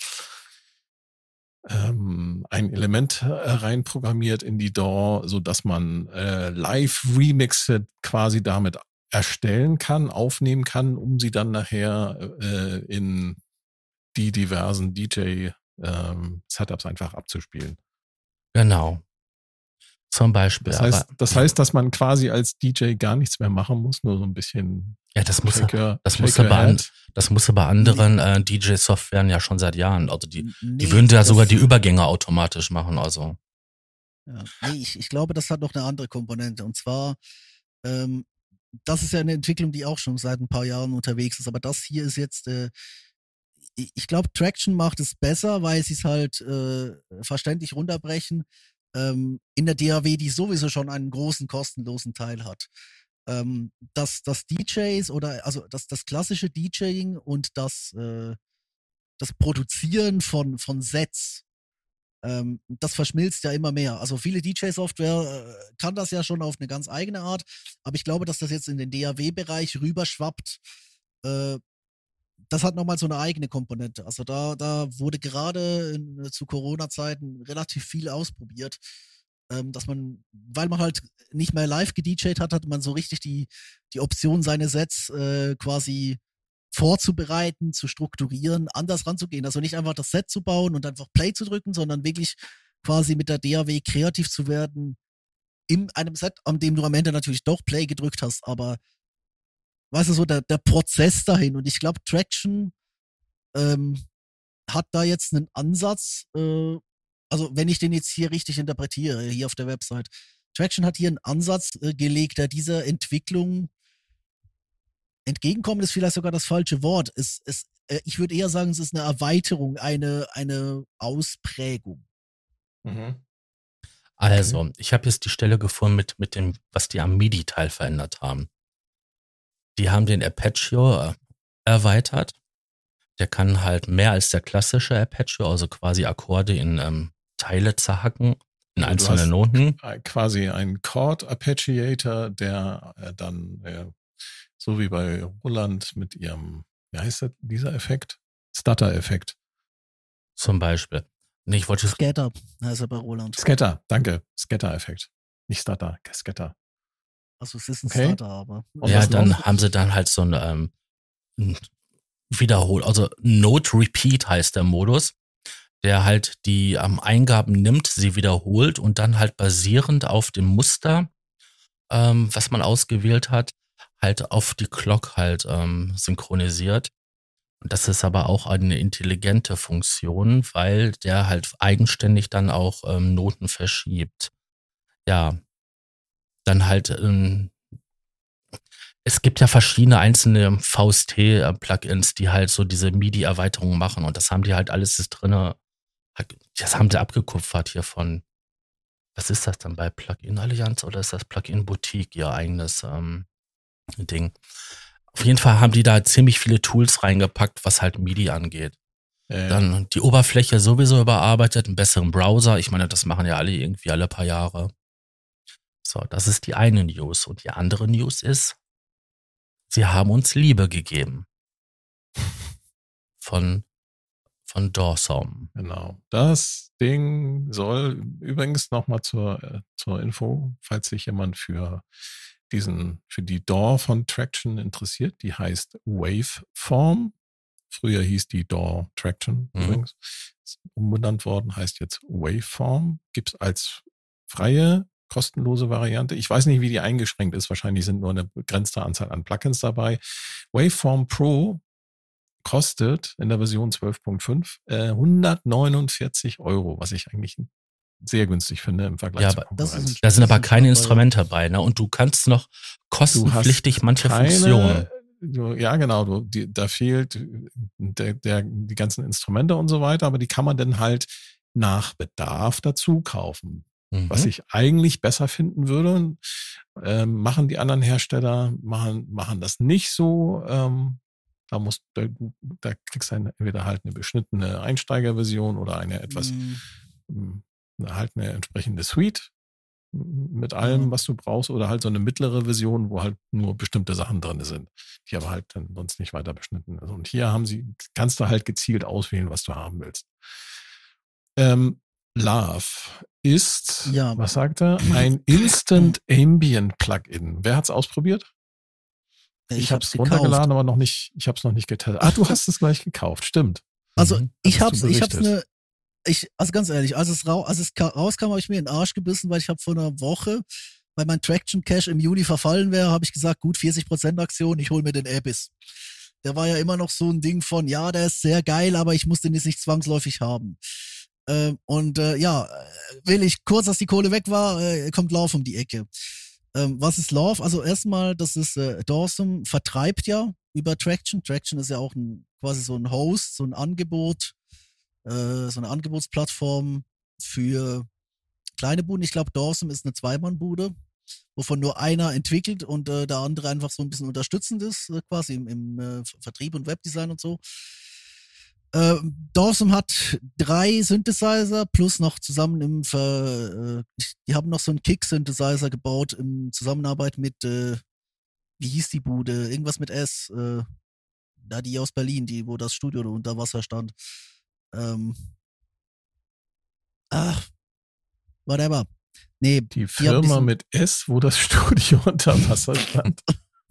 ein Element reinprogrammiert in die DAW, so dass man Live-Remixe quasi damit erstellen kann, aufnehmen kann, um sie dann nachher in die diversen DJ-Setups einfach abzuspielen.
Genau. Zum Beispiel.
Das heißt, dass man quasi als DJ gar nichts mehr machen muss, nur so ein bisschen.
Ja, das muss bei anderen DJ-Softwaren ja schon seit Jahren. Also die würden ja sogar die Übergänge automatisch machen. Also.
Ja, ich glaube, das hat noch eine andere Komponente. Und zwar, das ist ja eine Entwicklung, die auch schon seit ein paar Jahren unterwegs ist. Aber das hier ist jetzt, ich glaube, Traction macht es besser, weil sie es halt verständlich runterbrechen. In der DAW, die sowieso schon einen großen kostenlosen Teil hat. Das DJs oder also das klassische DJing und das Produzieren von Sets, das verschmilzt ja immer mehr. Also viele DJ-Software kann das ja schon auf eine ganz eigene Art, aber ich glaube, dass das jetzt in den DAW-Bereich rüberschwappt. Das hat nochmal so eine eigene Komponente. Also da wurde gerade zu Corona-Zeiten relativ viel ausprobiert, dass man, weil man halt nicht mehr live gedjt hat, hatte man so richtig die Option, seine Sets quasi vorzubereiten, zu strukturieren, anders ranzugehen. Also nicht einfach das Set zu bauen und einfach Play zu drücken, sondern wirklich quasi mit der DAW kreativ zu werden in einem Set, an dem du am Ende natürlich doch Play gedrückt hast, aber weißt du, so der Prozess dahin. Und ich glaube, Traction hat da jetzt einen Ansatz, also wenn ich den jetzt hier richtig interpretiere, hier auf der Website, Traction hat hier einen Ansatz gelegt, der dieser Entwicklung entgegenkommen, ist vielleicht sogar das falsche Wort. Ich würde eher sagen, es ist eine Erweiterung, eine Ausprägung.
Mhm.
Also, ich habe jetzt die Stelle gefunden mit dem, was die am MIDI-Teil verändert haben. Die haben den Arpeggio erweitert. Der kann halt mehr als der klassische Arpeggio, also quasi Akkorde in Teile zerhacken, in einzelne Noten.
Quasi ein Chord Arpeggiator, der dann so wie bei Roland mit ihrem, wie heißt das, dieser Effekt? Stutter-Effekt.
Zum Beispiel. Nee, ich wollte
Scatter heißt er bei Roland.
Scatter, danke. Scatter-Effekt. Nicht Stutter, Scatter.
Also es ist ein Stutter, aber.
Ja, dann haben sie dann halt so ein also Note Repeat heißt der Modus, der halt die Eingaben nimmt, sie wiederholt und dann halt basierend auf dem Muster, was man ausgewählt hat, halt auf die Clock halt synchronisiert. Und das ist aber auch eine intelligente Funktion, weil der halt eigenständig dann auch Noten verschiebt. Ja, dann halt es gibt ja verschiedene einzelne VST-Plugins, die halt so diese MIDI-Erweiterungen machen und das haben die halt alles drin. Das haben sie abgekupfert hier von, was ist das dann bei Plugin Allianz oder ist das Plugin Boutique, ihr eigenes Ding? Auf jeden Fall haben die da ziemlich viele Tools reingepackt, was halt MIDI angeht. Dann die Oberfläche sowieso überarbeitet, einen besseren Browser. Ich meine, das machen ja alle paar Jahre. So, das ist die eine News. Und die andere News ist, sie haben uns Liebe gegeben. Von Dorsum.
Genau. Das Ding soll übrigens nochmal zur Info, falls sich jemand für die DAW von Traction interessiert, die heißt Waveform. Früher hieß die DAW Traction übrigens. Ist umbenannt worden, heißt jetzt Waveform. Gibt's als freie, kostenlose Variante. Ich weiß nicht, wie die eingeschränkt ist. Wahrscheinlich sind nur eine begrenzte Anzahl an Plugins dabei. Waveform Pro kostet in der Version 12.5 149 €, was ich eigentlich sehr günstig finde im Vergleich zur Konkurrenz.
Da sind aber keine Instrumente dabei, ne? Und du kannst noch kostenpflichtig manche Funktionen.
Ja, genau. Da fehlt die ganzen Instrumente und so weiter, aber die kann man dann halt nach Bedarf dazu kaufen. Was ich eigentlich besser finden würde, machen die anderen Hersteller, machen das nicht so. Da kriegst du entweder halt eine beschnittene Einsteigerversion oder eine etwas halt eine entsprechende Suite mit allem, was du brauchst, oder halt so eine mittlere Version, wo halt nur bestimmte Sachen drin sind, die aber halt dann sonst nicht weiter beschnitten sind. Und hier kannst du halt gezielt auswählen, was du haben willst. Love ist, was sagt er? Ein Instant Ambient Plugin. Wer hat's ausprobiert? Ich habe es runtergeladen, aber noch nicht. Ich habe es noch nicht getestet. Du hast es gleich gekauft, stimmt.
Also also ganz ehrlich, als es rauskam, habe ich mir in den Arsch gebissen, weil ich habe vor einer Woche, weil mein Traction Cache im Juni verfallen wäre, habe ich gesagt, gut, 40% Aktion, ich hole mir den Abyss. Der war ja immer noch so ein Ding von, ja, der ist sehr geil, aber ich muss den jetzt nicht zwangsläufig haben. Will ich kurz, dass die Kohle weg war, kommt Love um die Ecke. Was ist Love? Also erstmal, das ist Dawson vertreibt ja über Traction. Traction ist ja auch quasi so ein Host, so ein Angebot, so eine Angebotsplattform für kleine Buden. Ich glaube, Dawson ist eine Zweimann-Bude, wovon nur einer entwickelt und der andere einfach so ein bisschen unterstützend ist, quasi im Vertrieb und Webdesign und so. Dawson hat 3 Synthesizer plus noch zusammen die haben noch so einen Kick-Synthesizer gebaut in Zusammenarbeit mit, wie hieß die Bude? Irgendwas mit S. Die aus Berlin, wo das Studio unter Wasser stand. Whatever. Nee,
die Firma mit S, wo das Studio unter Wasser stand.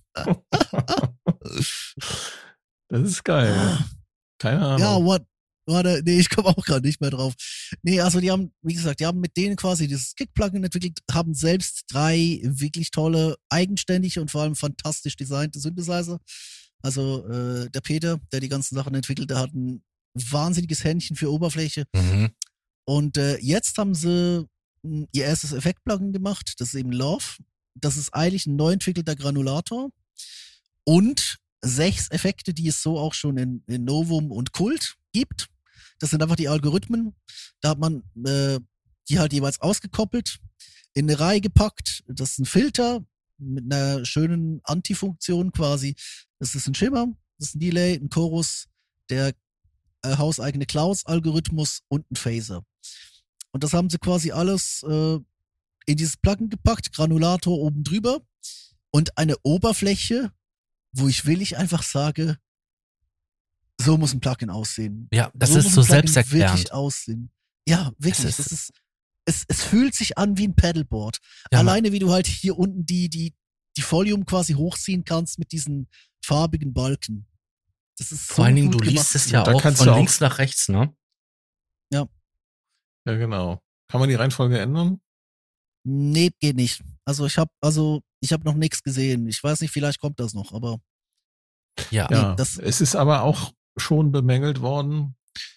Das ist geil. Keine Ahnung.
Ja, ich komme auch gerade nicht mehr drauf. Nee, also die haben, wie gesagt, mit denen quasi dieses Kick-Plugin entwickelt, haben selbst 3 wirklich tolle, eigenständige und vor allem fantastisch designte Synthesizer. Also der Peter, der die ganzen Sachen entwickelt, der hat ein wahnsinniges Händchen für Oberfläche. Und jetzt haben sie ihr erstes Effekt-Plugin gemacht, das ist eben Love. Das ist eigentlich ein neu entwickelter Granulator und 6 Effekte, die es so auch schon in Novum und Kult gibt. Das sind einfach die Algorithmen. Da hat man die halt jeweils ausgekoppelt, in eine Reihe gepackt. Das ist ein Filter mit einer schönen Anti-Funktion quasi. Das ist ein Schimmer, das ist ein Delay, ein Chorus, der hauseigene Clouds-Algorithmus und ein Phaser. Und das haben sie quasi alles in dieses Plugin gepackt, Granulator oben drüber und eine Oberfläche, wo ich einfach sage, so muss ein Plugin aussehen.
Ja, das ist so selbsterklärend.
Wirklich aussehen. Ja, wirklich. Es fühlt sich an wie ein Paddleboard. Ja, alleine wie du halt hier unten die Volume quasi hochziehen kannst mit diesen farbigen Balken. Das ist
vor allen Dingen, du liest es ja auch von links nach rechts, ne?
Ja.
Ja, genau. Kann man die Reihenfolge ändern?
Nee, geht nicht. Also ich habe noch nichts gesehen. Ich weiß nicht, vielleicht kommt das noch, aber
ja, es ist aber auch schon bemängelt worden.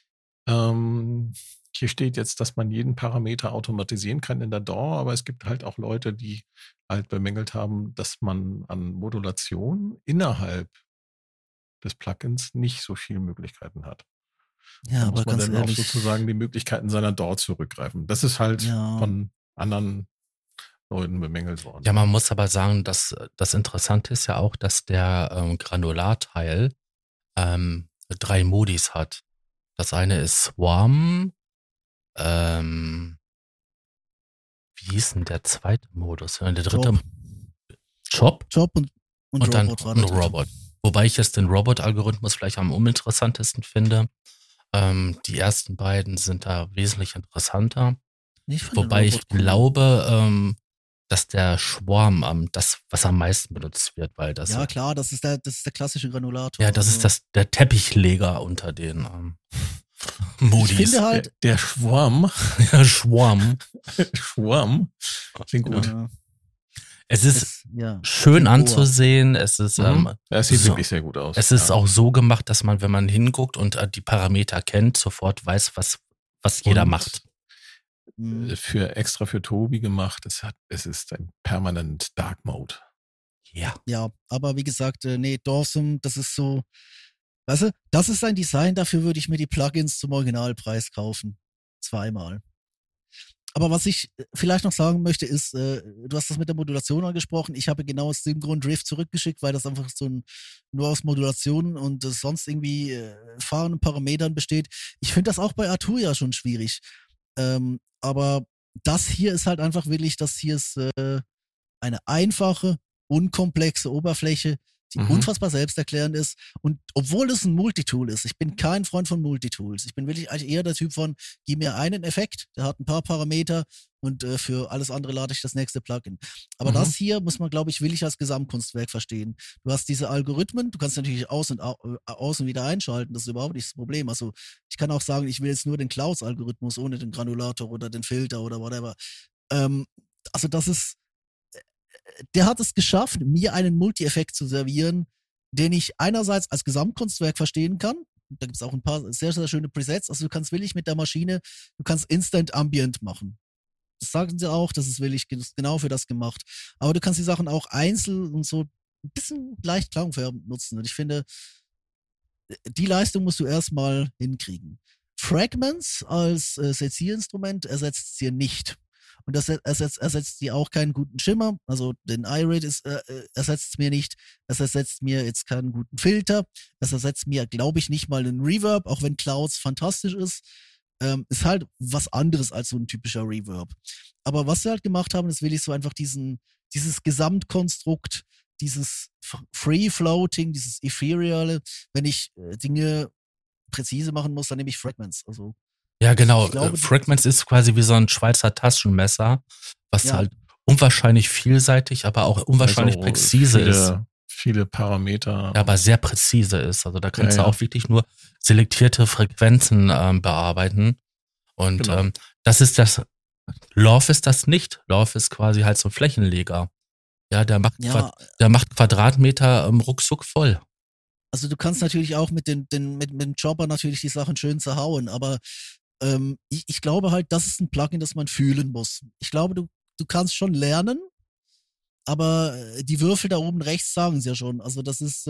Hier steht jetzt, dass man jeden Parameter automatisieren kann in der DAW, aber es gibt halt auch Leute, die halt bemängelt haben, dass man an Modulation innerhalb des Plugins nicht so viele Möglichkeiten hat.
Ja,
da
aber
muss man
ganz
dann
ehrlich,
auch sozusagen die Möglichkeiten seiner DAW zurückgreifen. Das ist halt von anderen Leuten bemängelt worden.
Ja, man muss aber sagen, dass das Interessante ist ja auch, dass der Granularteil 3 Modis hat. Das eine ist Swarm, wie hieß denn der zweite Modus? Der dritte Chop
und
dann
Robot war
ein Robot. Wobei ich jetzt den Robot-Algorithmus vielleicht am uninteressantesten finde. Die ersten beiden sind da wesentlich interessanter. Wobei ich glaube, dass der Schwarm das, was am meisten benutzt wird, weil das.
Ja, klar, das ist der klassische Granulator.
Ja, das ist der Teppichleger unter den Modis.
Ich finde halt.
Der Schwarm.
Ja, Schwarm.
Schwarm. Klingt gut.
Es ist schön anzusehen. Es ist,
es sieht wirklich sehr gut aus.
Es ist auch so gemacht, dass man, wenn man hinguckt und die Parameter kennt, sofort weiß, was jeder macht.
Extra für Tobi gemacht. Es ist ein permanent Dark Mode.
Ja.
Ja, aber wie gesagt, nee, Dorsum, das ist so, weißt du, das ist ein Design, dafür würde ich mir die Plugins zum Originalpreis kaufen. 2-mal. Aber was ich vielleicht noch sagen möchte, ist, du hast das mit der Modulation angesprochen. Ich habe genau aus dem Grund Drift zurückgeschickt, weil das einfach nur aus Modulationen und sonst irgendwie fahrenden Parametern besteht. Ich finde das auch bei Arturia schon schwierig. Aber das hier ist halt einfach wirklich, das hier ist eine einfache, unkomplexe Oberfläche, die unfassbar selbsterklärend ist. Und obwohl es ein Multitool ist, ich bin kein Freund von Multitools. Ich bin wirklich eigentlich eher der Typ von, gib mir einen Effekt, der hat ein paar Parameter und für alles andere lade ich das nächste Plugin. Aber das hier muss man, glaube ich, wirklich als Gesamtkunstwerk verstehen. Du hast diese Algorithmen, du kannst natürlich aus und wieder einschalten, das ist überhaupt nicht das Problem. Also ich kann auch sagen, ich will jetzt nur den Klaus-Algorithmus ohne den Granulator oder den Filter oder whatever. Also das ist, der hat es geschafft, mir einen Multi-Effekt zu servieren, den ich einerseits als Gesamtkunstwerk verstehen kann. Da gibt es auch ein paar sehr, sehr schöne Presets. Also du kannst wirklich mit der Maschine, du kannst Instant Ambient machen. Das sagen sie auch, das ist wirklich genau für das gemacht. Aber du kannst die Sachen auch einzeln und so ein bisschen leicht klangfärbend nutzen. Und ich finde, die Leistung musst du erstmal hinkriegen. Fragments als Sezierinstrument ersetzt es hier nicht. Und das ersetzt dir auch keinen guten Schimmer. Also den iRate ersetzt es mir nicht. Es ersetzt mir jetzt keinen guten Filter. Es ersetzt mir, glaube ich, nicht mal einen Reverb, auch wenn Clouds fantastisch ist. Ist halt was anderes als so ein typischer Reverb. Aber was sie halt gemacht haben, ist wirklich so einfach dieses Gesamtkonstrukt, dieses Free-Floating, dieses Ethereale. Wenn ich Dinge präzise machen muss, dann nehme ich Fragments. Also
ja, genau. Fragments ist quasi wie so ein Schweizer Taschenmesser, was halt unwahrscheinlich vielseitig, aber auch unwahrscheinlich präzise ist.
Viele Parameter.
Ja, aber sehr präzise ist. Also da kannst du auch wirklich nur selektierte Frequenzen bearbeiten. Und das ist das. Love ist das nicht. Love ist quasi halt so ein Flächenleger. Ja, der macht Quadratmeter ruckzuck voll.
Also du kannst natürlich auch mit dem Chopper natürlich die Sachen schön zerhauen, aber ich glaube halt, das ist ein Plugin, das man fühlen muss. Ich glaube, du kannst schon lernen, aber die Würfel da oben rechts sagen es ja schon. Also das ist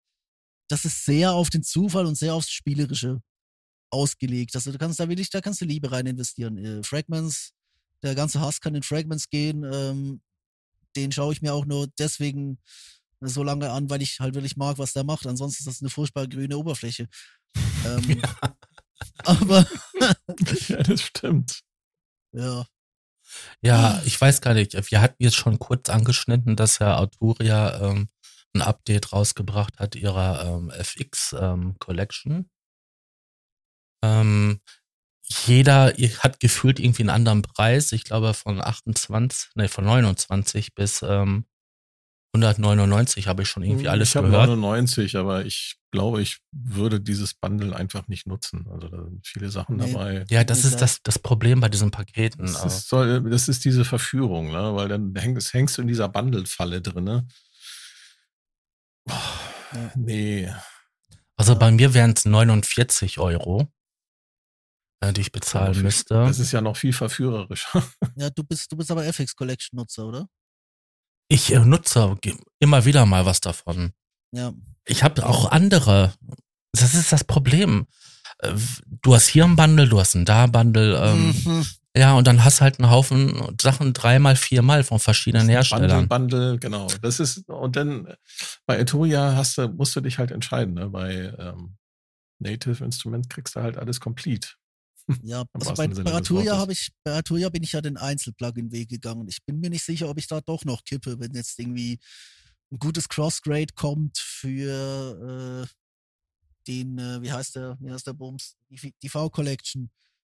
sehr auf den Zufall und sehr aufs Spielerische ausgelegt. Also da kannst du Liebe rein investieren. Fragments, der ganze Hass kann in Fragments gehen. Den schaue ich mir auch nur deswegen so lange an, weil ich halt wirklich mag, was der macht. Ansonsten ist das eine furchtbar grüne Oberfläche. Aber
ja, das stimmt.
Ja.
Ja, ich weiß gar nicht. Wir hatten jetzt schon kurz angeschnitten, dass Herr Arturia ein Update rausgebracht hat ihrer FX Collection. Jeder hat gefühlt irgendwie einen anderen Preis. Ich glaube von 29 bis 199 habe ich schon irgendwie alles gehört.
Ich habe 99, aber ich glaube, ich würde dieses Bundle einfach nicht nutzen. Also da sind viele Sachen dabei.
Ja, das ist das Problem bei diesen Paketen.
Das ist diese Verführung, ne? Weil dann hängst du in dieser Bundle-Falle drin. Ne? Nee.
Also bei mir wären es 49 €, die ich bezahlen müsste.
Das ist ja noch viel verführerischer.
Ja, du bist aber FX Collection Nutzer, oder?
Ich nutze immer wieder mal was davon.
Ja.
Ich habe auch andere. Das ist das Problem. Du hast hier ein Bundle, du hast ein da Bundle. Ja, und dann hast halt einen Haufen Sachen 3-mal, 4-mal von verschiedenen Herstellern.
Bundle, genau. Das ist, und dann bei Arturia musst du dich halt entscheiden. Ne? Bei Native Instrument kriegst du halt alles complete.
Ja, also bei Arturia bin ich ja den Einzel-Plugin-Weg gegangen. Ich bin mir nicht sicher, ob ich da doch noch kippe, wenn jetzt irgendwie ein gutes Crossgrade kommt für den, wie heißt der Bums? Die V-Collection.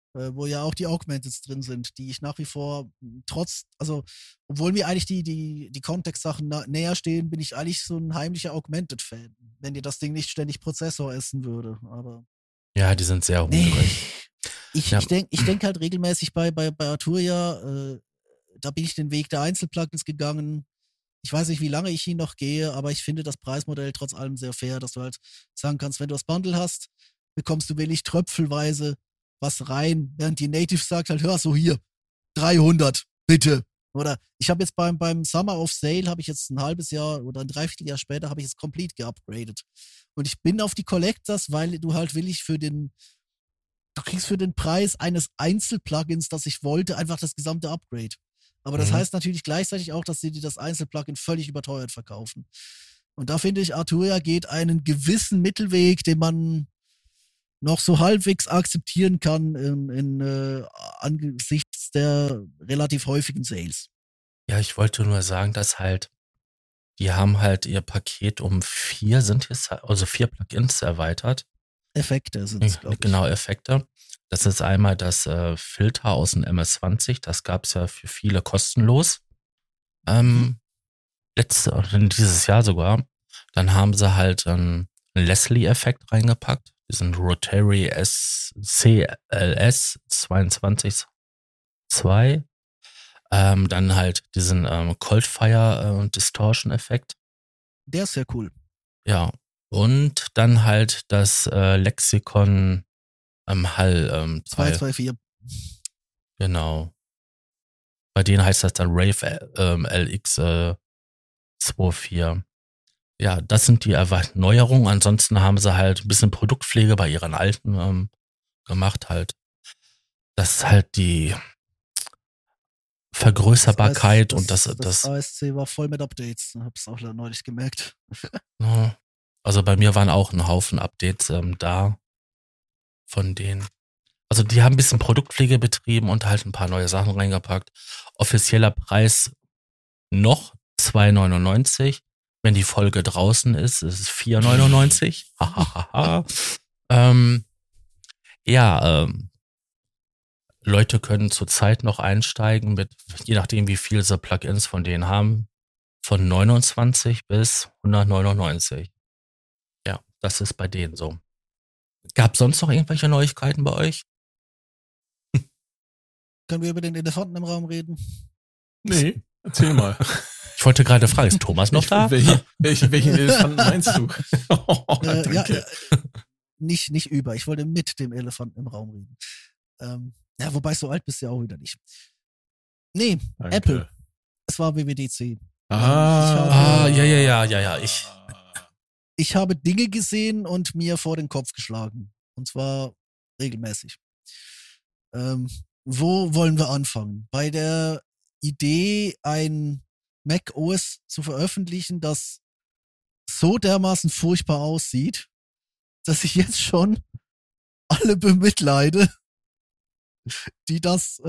wo ja auch die Augmenteds drin sind, die ich nach wie vor obwohl mir eigentlich die Context-Sachen näher stehen, bin ich eigentlich so ein heimlicher Augmented-Fan, wenn dir das Ding nicht ständig Prozessor essen würde, aber
Ja, die sind sehr hungrig.
Ich denk halt regelmäßig bei Arturia, da bin ich den Weg der Einzelplugins gegangen. Ich weiß nicht, wie lange ich ihn noch gehe, aber ich finde das Preismodell trotz allem sehr fair, dass du halt sagen kannst, wenn du das Bundle hast, bekommst du willig tröpfelweise was rein, während die Native sagt halt, hör so hier, 300, bitte. Oder ich habe jetzt beim Summer of Sale, habe ich jetzt ein halbes Jahr oder ein Dreivierteljahr später, habe ich es komplett geupgradet. Und ich bin auf die Collectors, weil du halt willig du kriegst für den Preis eines Einzelplugins, das ich wollte, einfach das gesamte Upgrade. Aber das heißt natürlich gleichzeitig auch, dass sie dir das Einzelplugin völlig überteuert verkaufen. Und da finde ich, Arturia geht einen gewissen Mittelweg, den man noch so halbwegs akzeptieren kann angesichts der relativ häufigen Sales.
Ja, ich wollte nur sagen, dass halt, die haben halt ihr Paket um 4 Plugins erweitert.
Effekte sind es, glaube ich.
Genau, Effekte. Das ist einmal das Filter aus dem MS-20. Das gab es ja für viele kostenlos. Dieses Jahr sogar. Dann haben sie halt einen Leslie-Effekt reingepackt. Diesen Rotary CLS 22.2. Dann halt diesen Coldfire Distortion-Effekt.
Der ist sehr cool.
Ja. Und dann halt das Lexikon Hall
224.
Genau. Bei denen heißt das dann Rave LX 24. Ja, das sind die Neuerungen. Ansonsten haben sie halt ein bisschen Produktpflege bei ihren alten gemacht halt. Das ist halt die Vergrößerbarkeit und das
ASC war voll mit Updates. Ich hab's auch neulich gemerkt.
Also bei mir waren auch ein Haufen Updates da von denen. Also die haben ein bisschen Produktpflege betrieben und halt ein paar neue Sachen reingepackt. Offizieller Preis noch 2,99. Wenn die Folge draußen ist es 4,99. Leute können zurzeit noch einsteigen mit, je nachdem wie viel sie Plugins von denen haben, von 29 bis 199. Ja, das ist bei denen so. Gab es sonst noch irgendwelche Neuigkeiten bei euch?
Können wir über den Elefanten im Raum reden?
Nee, erzähl mal.
Ich wollte gerade fragen, ist Thomas noch da?
Welchen Elefanten meinst du?
Nicht über. Ich wollte mit dem Elefanten im Raum reden. Wobei so alt bist du ja auch wieder nicht. Nee, danke. Apple. Es war WWDC. Ich habe Dinge gesehen und mir vor den Kopf geschlagen. Und zwar regelmäßig. Wo wollen wir anfangen? Bei der Idee, ein Mac OS zu veröffentlichen, das so dermaßen furchtbar aussieht, dass ich jetzt schon alle bemitleide, die das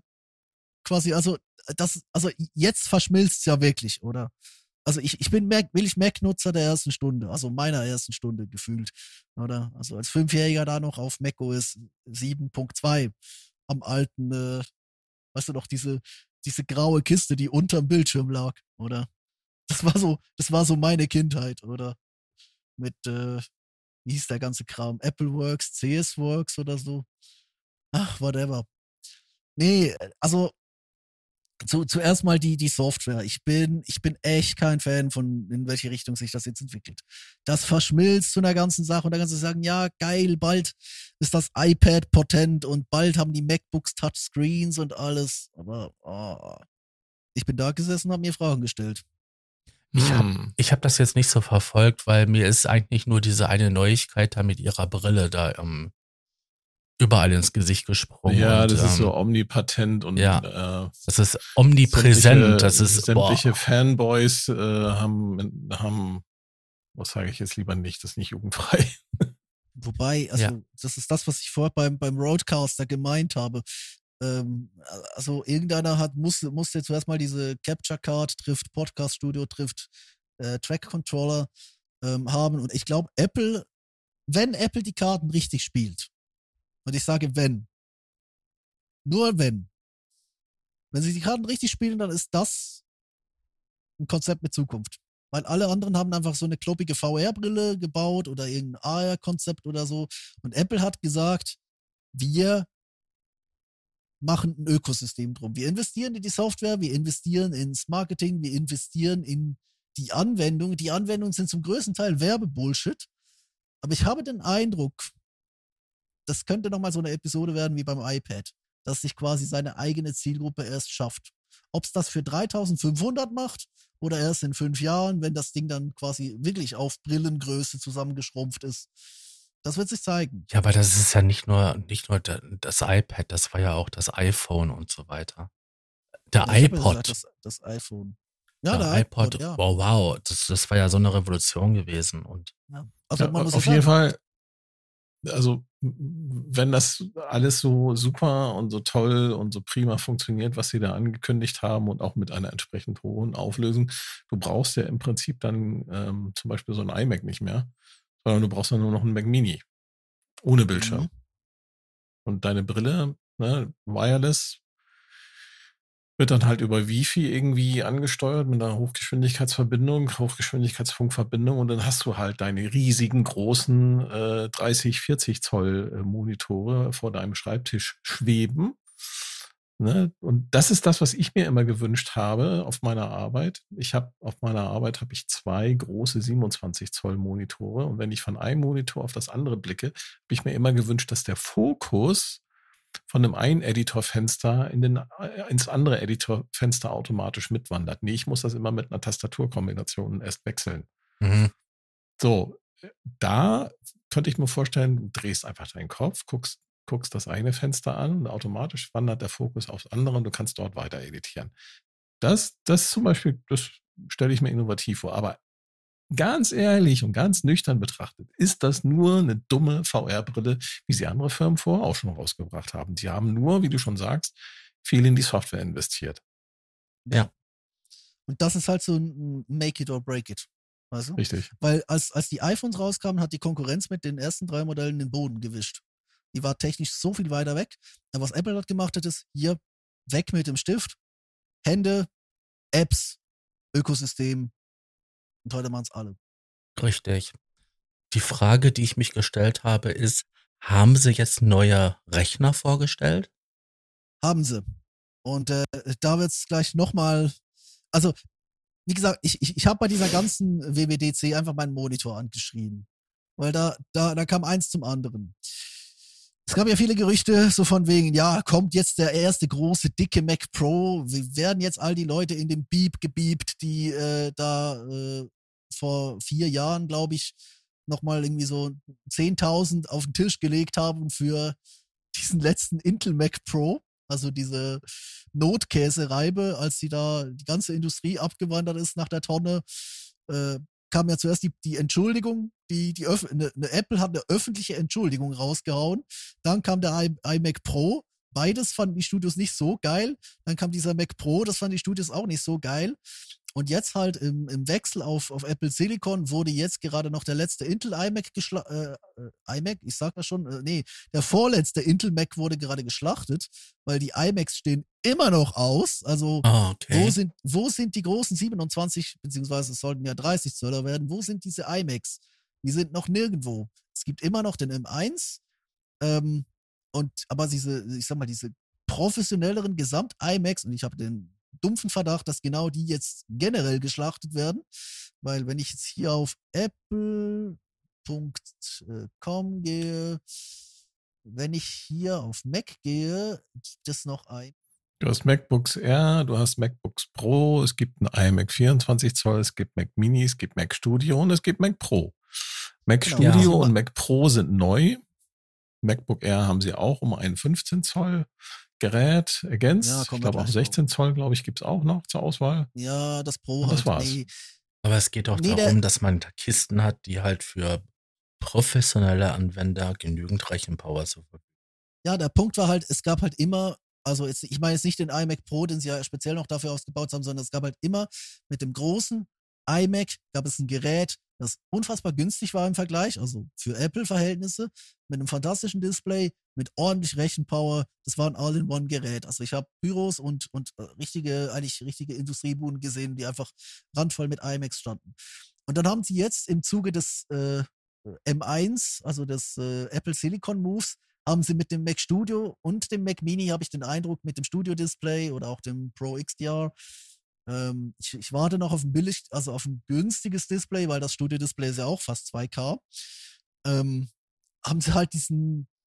jetzt verschmilzt ja wirklich, oder? Also ich bin Mac-Nutzer der ersten Stunde, also meiner ersten Stunde gefühlt, oder? Also als 5-Jähriger da noch auf macOS 7.2 am alten, weißt du noch, diese graue Kiste, die unterm Bildschirm lag, oder? Das war so meine Kindheit, oder? Mit, wie hieß der ganze Kram? AppleWorks, CSWorks oder so. Ach, whatever. Nee, also zuerst mal die Software. Ich bin echt kein Fan von, in welche Richtung sich das jetzt entwickelt. Das verschmilzt zu einer ganzen Sache und da kannst du sagen, ja, geil, bald ist das iPad potent und bald haben die MacBooks Touchscreens und alles. Aber ich bin da gesessen und habe mir Fragen gestellt.
Ich hab das jetzt nicht so verfolgt, weil mir ist eigentlich nur diese eine Neuigkeit da mit ihrer Brille da überall ins Gesicht gesprungen.
Ja, und, das ist so omnipatent und
das ist omnipräsent.
Sämtliche Fanboys haben, was sage ich jetzt lieber nicht, das ist nicht jugendfrei.
Wobei, das ist das, was ich vorher beim Roadcaster gemeint habe. Also irgendeiner musste zuerst mal diese Capture Card trifft, Podcast Studio trifft, Track Controller haben und ich glaube wenn Apple die Karten richtig spielt, und ich sage wenn, Nur wenn. Wenn sie die Karten richtig spielen, dann ist das ein Konzept mit Zukunft. Weil alle anderen haben einfach so eine kloppige VR-Brille gebaut oder irgendein AR-Konzept oder so. Und Apple hat gesagt, wir machen ein Ökosystem drum. Wir investieren in die Software, wir investieren ins Marketing, wir investieren in die Anwendung. Die Anwendungen sind zum größten Teil Werbebullshit. Aber ich habe den Eindruck, das könnte nochmal so eine Episode werden wie beim iPad, dass sich quasi seine eigene Zielgruppe erst schafft. Ob es das für 3.500 macht oder erst in 5 Jahren, wenn das Ding dann quasi wirklich auf Brillengröße zusammengeschrumpft ist. Das wird sich zeigen.
Ja, aber das ist ja nicht nur das iPad, das war ja auch das iPhone und so weiter. Der
Ich habe ja
iPod.
gesagt, das iPhone. Ja,
Der
der
iPod,
ja.
wow, das war ja so eine Revolution gewesen. Und
Ja. Also
Ja,
man muss
auf
ja
jeden
sagen,
Fall, also wenn das alles so super und so toll und so prima funktioniert, was sie da angekündigt haben und auch mit einer entsprechend hohen Auflösung, du brauchst ja im Prinzip dann zum Beispiel so ein iMac nicht mehr, sondern du brauchst dann nur noch einen Mac Mini ohne Bildschirm.
Mhm.
Und deine Brille, ne, wireless, wird dann halt über Wi-Fi irgendwie angesteuert mit einer Hochgeschwindigkeitsfunkverbindung und dann hast du halt deine riesigen großen 30, 40 Zoll Monitore vor deinem Schreibtisch schweben. Ne? Und das ist das, was ich mir immer gewünscht habe auf meiner Arbeit. Auf meiner Arbeit habe ich 2 große 27 Zoll Monitore und wenn ich von einem Monitor auf das andere blicke, habe ich mir immer gewünscht, dass der Fokus von dem einen Editorfenster ins andere Editorfenster automatisch mitwandert. Nee, ich muss das immer mit einer Tastaturkombination erst wechseln.
mhm.
So, da könnte ich mir vorstellen, du drehst einfach deinen Kopf, guckst das eine Fenster an und automatisch wandert der Fokus aufs andere und du kannst dort weiter editieren. Das zum Beispiel, das stelle ich mir innovativ vor. Aber ganz ehrlich und ganz nüchtern betrachtet, ist das nur eine dumme VR-Brille, wie sie andere Firmen vorher auch schon rausgebracht haben. Die haben nur, wie du schon sagst, viel in die Software investiert.
Ja.
Und das ist halt so ein Make it or break it. Weißt du?
Richtig.
Weil als die iPhones rauskamen, hat die Konkurrenz mit den ersten 3 Modellen den Boden gewischt. Die war technisch so viel weiter weg. Aber was Apple dort gemacht hat, ist hier weg mit dem Stift, Hände, Apps, Ökosystem. Und heute machen es alle.
Richtig. Die Frage, die ich mich gestellt habe, ist, haben sie jetzt neue Rechner vorgestellt?
Haben sie. Und da wird es gleich nochmal, also wie gesagt, ich habe bei dieser ganzen WWDC einfach meinen Monitor angeschrien. Weil da kam eins zum anderen. Es gab ja viele Gerüchte, so von wegen, ja, kommt jetzt der erste große, dicke Mac Pro. Wir werden jetzt all die Leute in den Beep gebiebt, die vor 4 Jahren, glaube ich, nochmal irgendwie so 10.000 auf den Tisch gelegt haben für diesen letzten Intel Mac Pro. Also diese Notkäsereibe, als die ganze Industrie abgewandert ist nach der Tonne, kam ja zuerst die Entschuldigung, eine Apple hat eine öffentliche Entschuldigung rausgehauen. Dann kam der iMac Pro. Beides fanden die Studios nicht so geil. Dann kam dieser Mac Pro, das fanden die Studios auch nicht so geil. Und jetzt halt im Wechsel auf Apple Silicon wurde jetzt gerade noch der letzte Intel iMac iMac, ich sag das schon, der vorletzte Intel Mac wurde gerade geschlachtet, weil die iMacs stehen immer noch aus. Also
okay.
wo sind die großen 27, beziehungsweise es sollten ja 30 Zöller werden, wo sind diese iMacs? Die sind noch nirgendwo. Es gibt immer noch den M1, aber diese professionelleren Gesamt-iMacs, und ich habe den dumpfen Verdacht, dass genau die jetzt generell geschlachtet werden, weil wenn ich jetzt hier auf apple.com gehe, wenn ich hier auf Mac gehe, gibt es noch ein.
Du hast MacBooks Air, du hast MacBooks Pro, es gibt ein iMac 24 Zoll, es gibt Mac Mini, es gibt Mac Studio und es gibt Mac Pro. Mac Studio und Mac Pro sind neu. MacBook Air haben sie auch um ein 15 Zoll Gerät ergänzt.
Ja,
ich glaube auch 16 Zoll, glaube ich, gibt es auch noch zur Auswahl.
Ja, das Pro
und das
halt.
war's.
Nee.
Aber es geht auch darum, dass man Kisten hat, die halt für professionelle Anwender genügend Rechenpower zur Verfügung.
Ja, der Punkt war halt, es gab halt immer, also ich meine jetzt nicht den iMac Pro, den sie ja speziell noch dafür ausgebaut haben, sondern es gab halt immer mit dem großen iMac gab es ein Gerät, das unfassbar günstig war im Vergleich, also für Apple-Verhältnisse, mit einem fantastischen Display, mit ordentlich Rechenpower. Das war ein All-in-One-Gerät. Also ich habe Büros und richtige Industriebuden gesehen, die einfach randvoll mit iMacs standen. Und dann haben sie jetzt im Zuge des M1, also des Apple Silicon Moves, haben sie mit dem Mac Studio und dem Mac Mini, habe ich den Eindruck, mit dem Studio Display oder auch dem Pro XDR, ich warte noch auf auf ein günstiges Display, weil das Studio Display ist ja auch fast 2K. Haben sie halt sie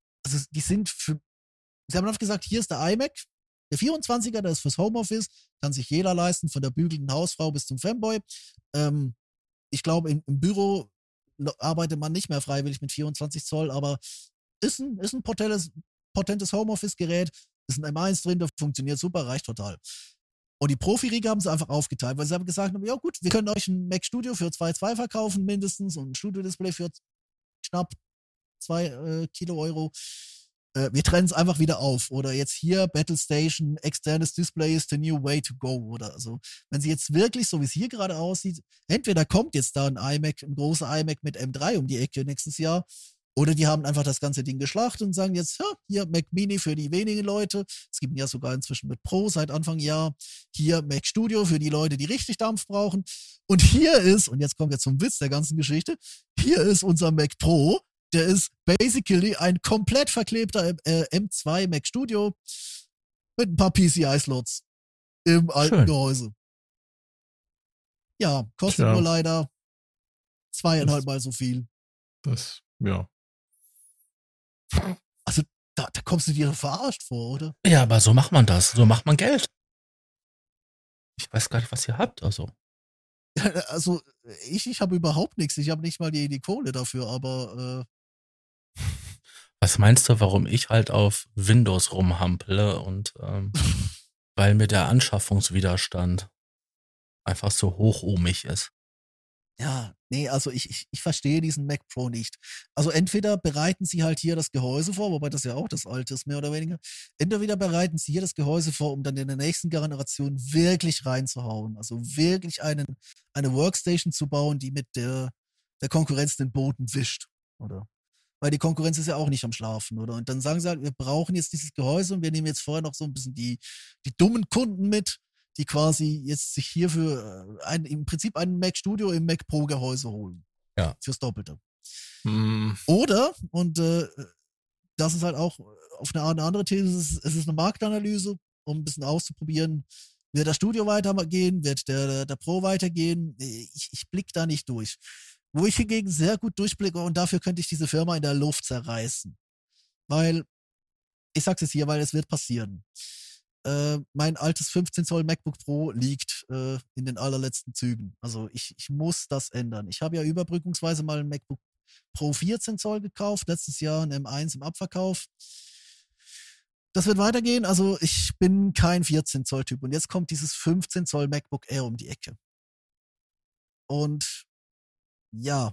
haben einfach gesagt, hier ist der iMac, der 24er, der ist fürs Homeoffice, kann sich jeder leisten, von der bügelnden Hausfrau bis zum Fanboy. Ich glaube, im Büro arbeitet man nicht mehr freiwillig mit 24 Zoll, aber ist ein potentes Homeoffice-Gerät, ist ein M1 drin, der funktioniert super, reicht total. Und die Profi-Riege haben sie einfach aufgeteilt, weil sie haben gesagt, ja gut, wir können euch ein Mac Studio für 2,2 verkaufen mindestens und ein Studio-Display für knapp 2 Kilo. Wir trennen es einfach wieder auf. Oder jetzt hier Battle Station, externes Display is the new way to go. Oder so. Wenn sie jetzt wirklich, so wie es hier gerade aussieht, entweder kommt jetzt da ein großer iMac mit M3 um die Ecke nächstes Jahr, oder die haben einfach das ganze Ding geschlachtet und sagen jetzt, ja, hier Mac Mini für die wenigen Leute. Es gibt ihn ja sogar inzwischen mit Pro seit Anfang Jahr. Hier Mac Studio für die Leute, die richtig Dampf brauchen. Und hier ist, und jetzt kommt wir zum Witz der ganzen Geschichte, hier ist unser Mac Pro. Der ist basically ein komplett verklebter M2 Mac Studio mit ein paar PCI-Slots im alten Gehäuse. Ja, kostet nur leider 2,5 Mal so viel.
Ja.
Also, da kommst du dir verarscht vor, oder?
Ja, aber so macht man das. So macht man Geld. Ich weiß gar nicht, was ihr habt, also.
Also, ich habe überhaupt nichts. Ich habe nicht mal die Kohle dafür, aber
Was meinst du, warum ich halt auf Windows rumhample und weil mir der Anschaffungswiderstand einfach so hochohmig ist.
ja, nee, also ich verstehe diesen Mac Pro nicht. Also entweder bereiten sie halt hier das Gehäuse vor, wobei das ja auch das alte ist, mehr oder weniger. Entweder bereiten sie hier das Gehäuse vor, um dann in der nächsten Generation wirklich reinzuhauen. Also wirklich eine Workstation zu bauen, die mit der Konkurrenz den Boden wischt, oder? Weil die Konkurrenz ist ja auch nicht am Schlafen, oder? Und dann sagen sie halt, wir brauchen jetzt dieses Gehäuse und wir nehmen jetzt vorher noch so ein bisschen die dummen Kunden mit, die quasi jetzt sich hier für im Prinzip ein Mac Studio im Mac Pro Gehäuse holen.
Ja.
Fürs Doppelte. Oder, und das ist halt auch auf eine andere These, es ist eine Marktanalyse, um ein bisschen auszuprobieren, wird das Studio weitergehen, wird der Pro weitergehen? Ich blicke da nicht durch. Wo ich hingegen sehr gut durchblicke, und dafür könnte ich diese Firma in der Luft zerreißen. Weil, ich sag's jetzt hier, weil es wird passieren. Mein altes 15 Zoll MacBook Pro liegt in den allerletzten Zügen. Also ich muss das ändern. Ich habe ja überbrückungsweise mal ein MacBook Pro 14 Zoll gekauft, letztes Jahr ein M1 im Abverkauf. Das wird weitergehen, also ich bin kein 14 Zoll Typ. Und jetzt kommt dieses 15 Zoll MacBook Air um die Ecke. Und ja,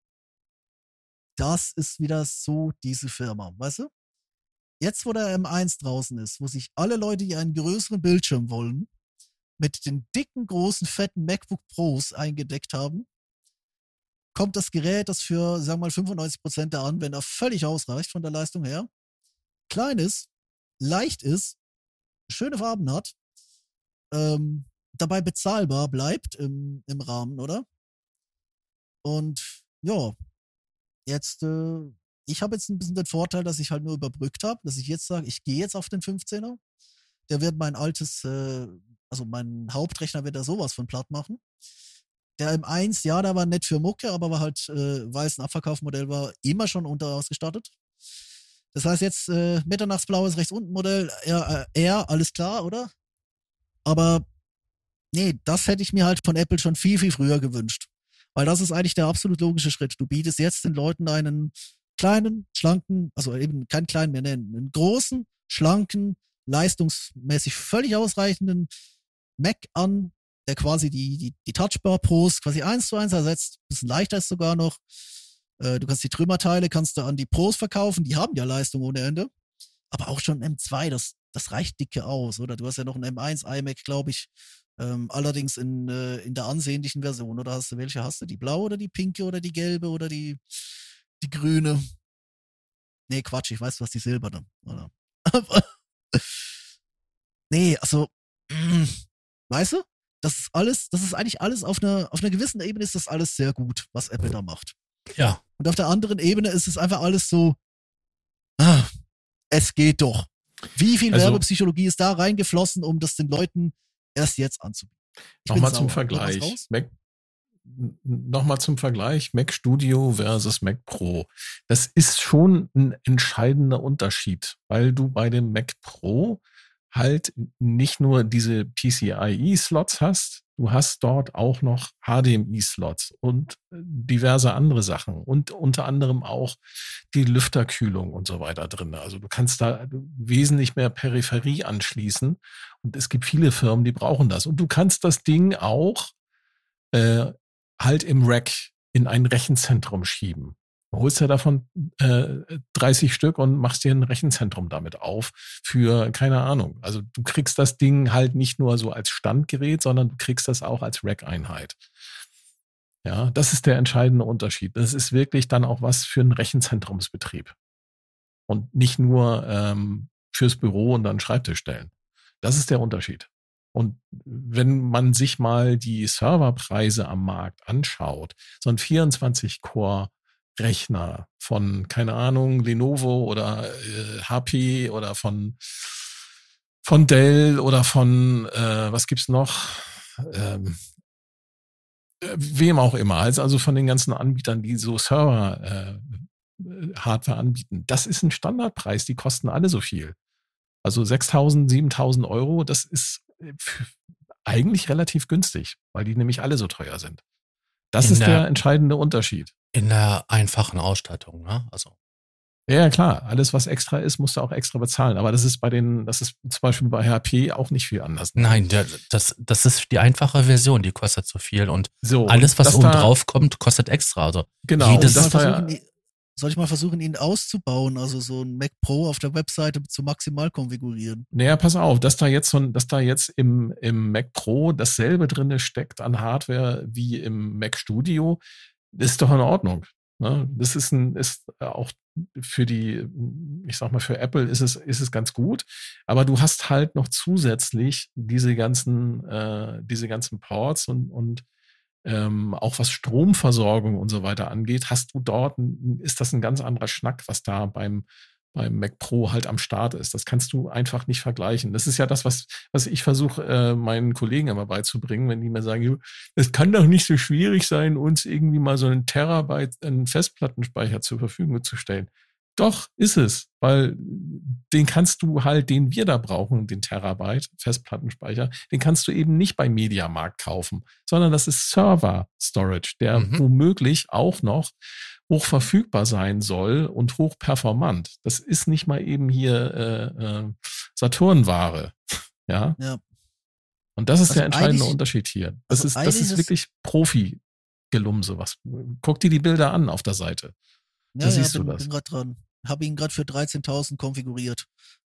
das ist wieder so diese Firma, weißt du? Jetzt, wo der M1 draußen ist, wo sich alle Leute, die einen größeren Bildschirm wollen, mit den dicken, großen, fetten MacBook Pros eingedeckt haben, kommt das Gerät, das für, sagen wir mal, 95% der Anwender völlig ausreicht von der Leistung her, klein ist, leicht ist, schöne Farben hat, dabei bezahlbar bleibt im Rahmen, oder? Und ja, jetzt ich habe jetzt ein bisschen den Vorteil, dass ich halt nur überbrückt habe, dass ich jetzt sage, ich gehe jetzt auf den 15er. Der wird mein altes, also mein Hauptrechner wird da sowas von platt machen. Der M1, ja, der war nett für Mucke, aber war halt, weil es ein Abverkaufsmodell war, immer schon unterausgestattet. Das heißt jetzt mitternachtsblaues rechts unten Modell, alles klar, oder? Aber nee, das hätte ich mir halt von Apple schon viel, viel früher gewünscht. Weil das ist eigentlich der absolut logische Schritt. Du bietest jetzt den Leuten einen kleinen, schlanken, also eben keinen kleinen mehr nennen, einen großen, schlanken, leistungsmäßig völlig ausreichenden Mac an, der quasi die Touchbar Pros quasi 1:1 ersetzt. Ein bisschen leichter ist sogar noch. Du kannst die Trümmerteile kannst du an die Pros verkaufen, die haben ja Leistung ohne Ende. Aber auch schon M2, das reicht dicke aus, oder? Du hast ja noch ein M1 iMac, glaube ich, Allerdings in der ansehnlichen Version. Oder welche hast du? Die blaue oder die pinke oder die gelbe oder die grüne? Nee, Quatsch, ich weiß, was die silberne. Oder? Nee, also, weißt du? Das ist eigentlich alles auf einer gewissen Ebene ist das alles sehr gut, was Apple da macht.
Ja.
Und auf der anderen Ebene ist es einfach alles so, es geht doch. Wie viel Werbepsychologie ist da reingeflossen, um das den Leuten erst jetzt anzubieten?
Nochmal zum Vergleich. Nochmal zum Vergleich, Mac Studio versus Mac Pro. Das ist schon ein entscheidender Unterschied, weil du bei dem Mac Pro halt nicht nur diese PCIe-Slots hast, du hast dort auch noch HDMI-Slots und diverse andere Sachen und unter anderem auch die Lüfterkühlung und so weiter drin. Also du kannst da wesentlich mehr Peripherie anschließen und es gibt viele Firmen, die brauchen das. Und du kannst das Ding auch halt im Rack in ein Rechenzentrum schieben. Du holst ja davon 30 Stück und machst dir ein Rechenzentrum damit auf für, keine Ahnung. Also du kriegst das Ding halt nicht nur so als Standgerät, sondern du kriegst das auch als Rack-Einheit. Ja, das ist der entscheidende Unterschied. Das ist wirklich dann auch was für einen Rechenzentrumsbetrieb. Und nicht nur fürs Büro und dann Schreibtisch stellen. Das ist der Unterschied. Und wenn man sich mal die Serverpreise am Markt anschaut, so ein 24-Core-Rechner von, keine Ahnung, Lenovo oder HP oder von Dell oder von, was gibt's noch? Wem auch immer. Also von den ganzen Anbietern, die so Server Hardware anbieten. Das ist ein Standardpreis, die kosten alle so viel. Also 6.000, 7.000 Euro, das ist eigentlich relativ günstig, weil die nämlich alle so teuer sind. Das ist der entscheidende Unterschied.
In der einfachen Ausstattung, ne? Also.
Ja, klar. Alles, was extra ist, musst du auch extra bezahlen. Aber das ist zum Beispiel bei HP auch nicht viel anders.
Nein, das ist die einfache Version, die kostet so viel und
so,
alles, was oben drauf kommt, kostet extra. Also
genau.
Soll ich mal versuchen, ihn auszubauen, also so ein Mac Pro auf der Webseite zu maximal konfigurieren?
Naja, pass auf, dass da jetzt im Mac Pro dasselbe drinne steckt an Hardware wie im Mac Studio, ist doch in Ordnung. Ne? Das ist auch für für Apple ist es ganz gut, aber du hast halt noch zusätzlich diese ganzen Ports und auch was Stromversorgung und so weiter angeht, ist das ein ganz anderer Schnack, was da beim Mac Pro halt am Start ist. Das kannst du einfach nicht vergleichen. Das ist ja das, was ich versuche, meinen Kollegen immer beizubringen, wenn die mir sagen, es kann doch nicht so schwierig sein, uns irgendwie mal so einen Terabyte einen Festplattenspeicher zur Verfügung zu stellen. Doch, ist es, weil den wir da brauchen, den Terabyte Festplattenspeicher, den kannst du eben nicht bei Mediamarkt kaufen, sondern das ist Server-Storage, der womöglich auch noch hoch verfügbar sein soll und hoch performant. Das ist nicht mal eben hier Saturn-Ware. Ja. Und das ist der entscheidende Unterschied hier. Das ist wirklich Profi-Gelumse. Guck dir die Bilder an auf der Seite. Da siehst du das.
Bin gerade dran. Habe ihn gerade für 13.000 konfiguriert.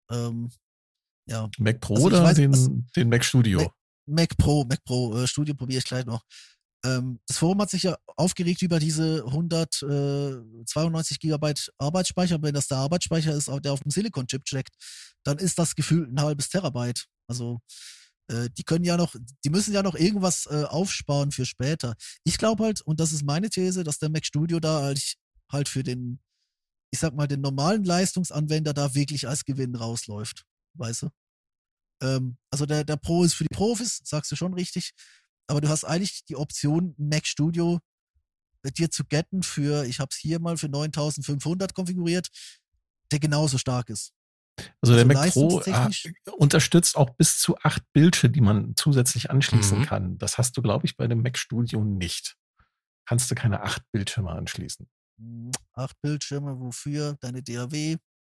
Mac Pro oder den Mac Studio?
Mac Pro. Studio probiere ich gleich noch. Das Forum hat sich ja aufgeregt über diese 192 Gigabyte Arbeitsspeicher. Wenn das der Arbeitsspeicher ist, der auf dem Silicon-Chip steckt, dann ist das gefühlt ein halbes Terabyte. Also die müssen ja noch irgendwas aufsparen für später. Ich glaube halt, und das ist meine These, dass der Mac Studio da halt für den, ich sag mal, den normalen Leistungsanwender da wirklich als Gewinn rausläuft. Weißt du? Also der Pro ist für die Profis, sagst du schon richtig. Aber du hast eigentlich die Option, Mac Studio dir zu getten ich habe es hier mal für 9.500 konfiguriert, der genauso stark ist.
Also der Mac Pro unterstützt auch bis zu 8 Bildschirme, die man zusätzlich anschließen kann. Das hast du, glaube ich, bei dem Mac Studio nicht. Kannst du keine 8 Bildschirme anschließen.
8 Bildschirme, wofür? Deine DAW?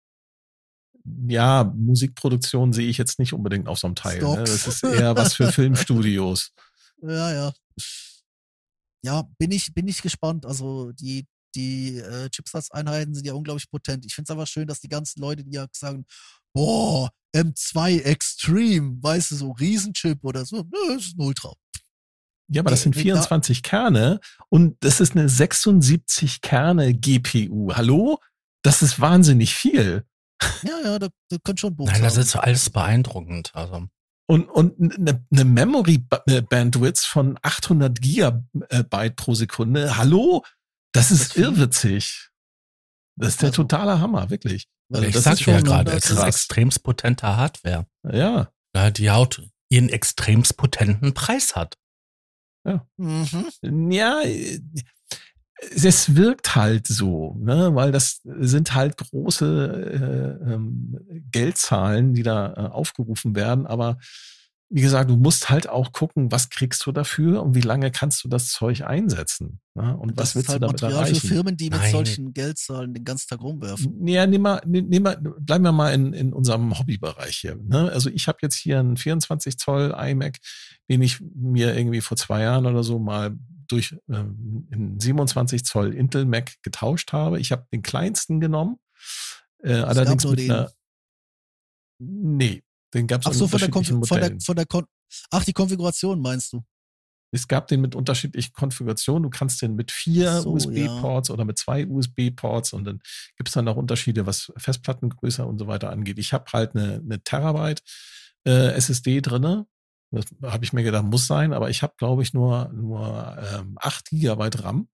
Ja, Musikproduktion sehe ich jetzt nicht unbedingt auf so einem Teil. Ne? Das ist eher was für Filmstudios.
Ja. Ja, bin ich gespannt. Also die die Chipsatzeinheiten sind ja unglaublich potent. Ich finde es aber schön, dass die ganzen Leute, die ja sagen, boah, M2 Extreme, weißt du, so Riesenchip oder so, nö, das ist ein Ultra.
Ja, aber das sind 24 Kerne und das ist eine 76 Kerne GPU. Hallo? Das ist wahnsinnig viel.
Ja, da könnte schon Bums
Nein, das
haben.
ist alles beeindruckend. Also.
Und eine Memory Bandwidth von 800 Gigabyte pro Sekunde. Hallo? Das ist irrwitzig. Das ist der totale Hammer, wirklich.
Also ich
das
sag
ist schon
ja gerade, es ist
krass.
extremst potente Hardware.
Ja.
Die Haut ihren extremst potenten Preis hat.
Ja.
Mhm.
Ja, es wirkt halt so, ne, weil das sind halt große Geldzahlen, die da aufgerufen werden, aber wie gesagt, du musst halt auch gucken, was kriegst du dafür und wie lange kannst du das Zeug einsetzen, ne? Und was willst
halt
du damit
Material
erreichen?
für Firmen, die mit
Nein.
solchen Geldzahlen den ganzen Tag rumwerfen.
Ja, bleiben wir mal in unserem Hobbybereich hier. Ne? Also ich habe jetzt hier einen 24 Zoll iMac, den ich mir irgendwie vor 2 Jahren oder so mal durch einen 27 Zoll Intel Mac getauscht habe. Ich habe den kleinsten genommen, allerdings
nur
mit einer. Nee, den gab es
Ach so,
mit unterschiedlichen Modellen.
Die Konfiguration meinst du?
Es gab den mit unterschiedlichen Konfigurationen. Du kannst den mit 4
so,
USB-Ports oder mit 2 USB-Ports und dann gibt es dann auch Unterschiede, was Festplattengröße und so weiter angeht. Ich habe halt eine Terabyte SSD drinne. Das habe ich mir gedacht, muss sein, aber ich habe, glaube ich, nur 8 Gigabyte RAM.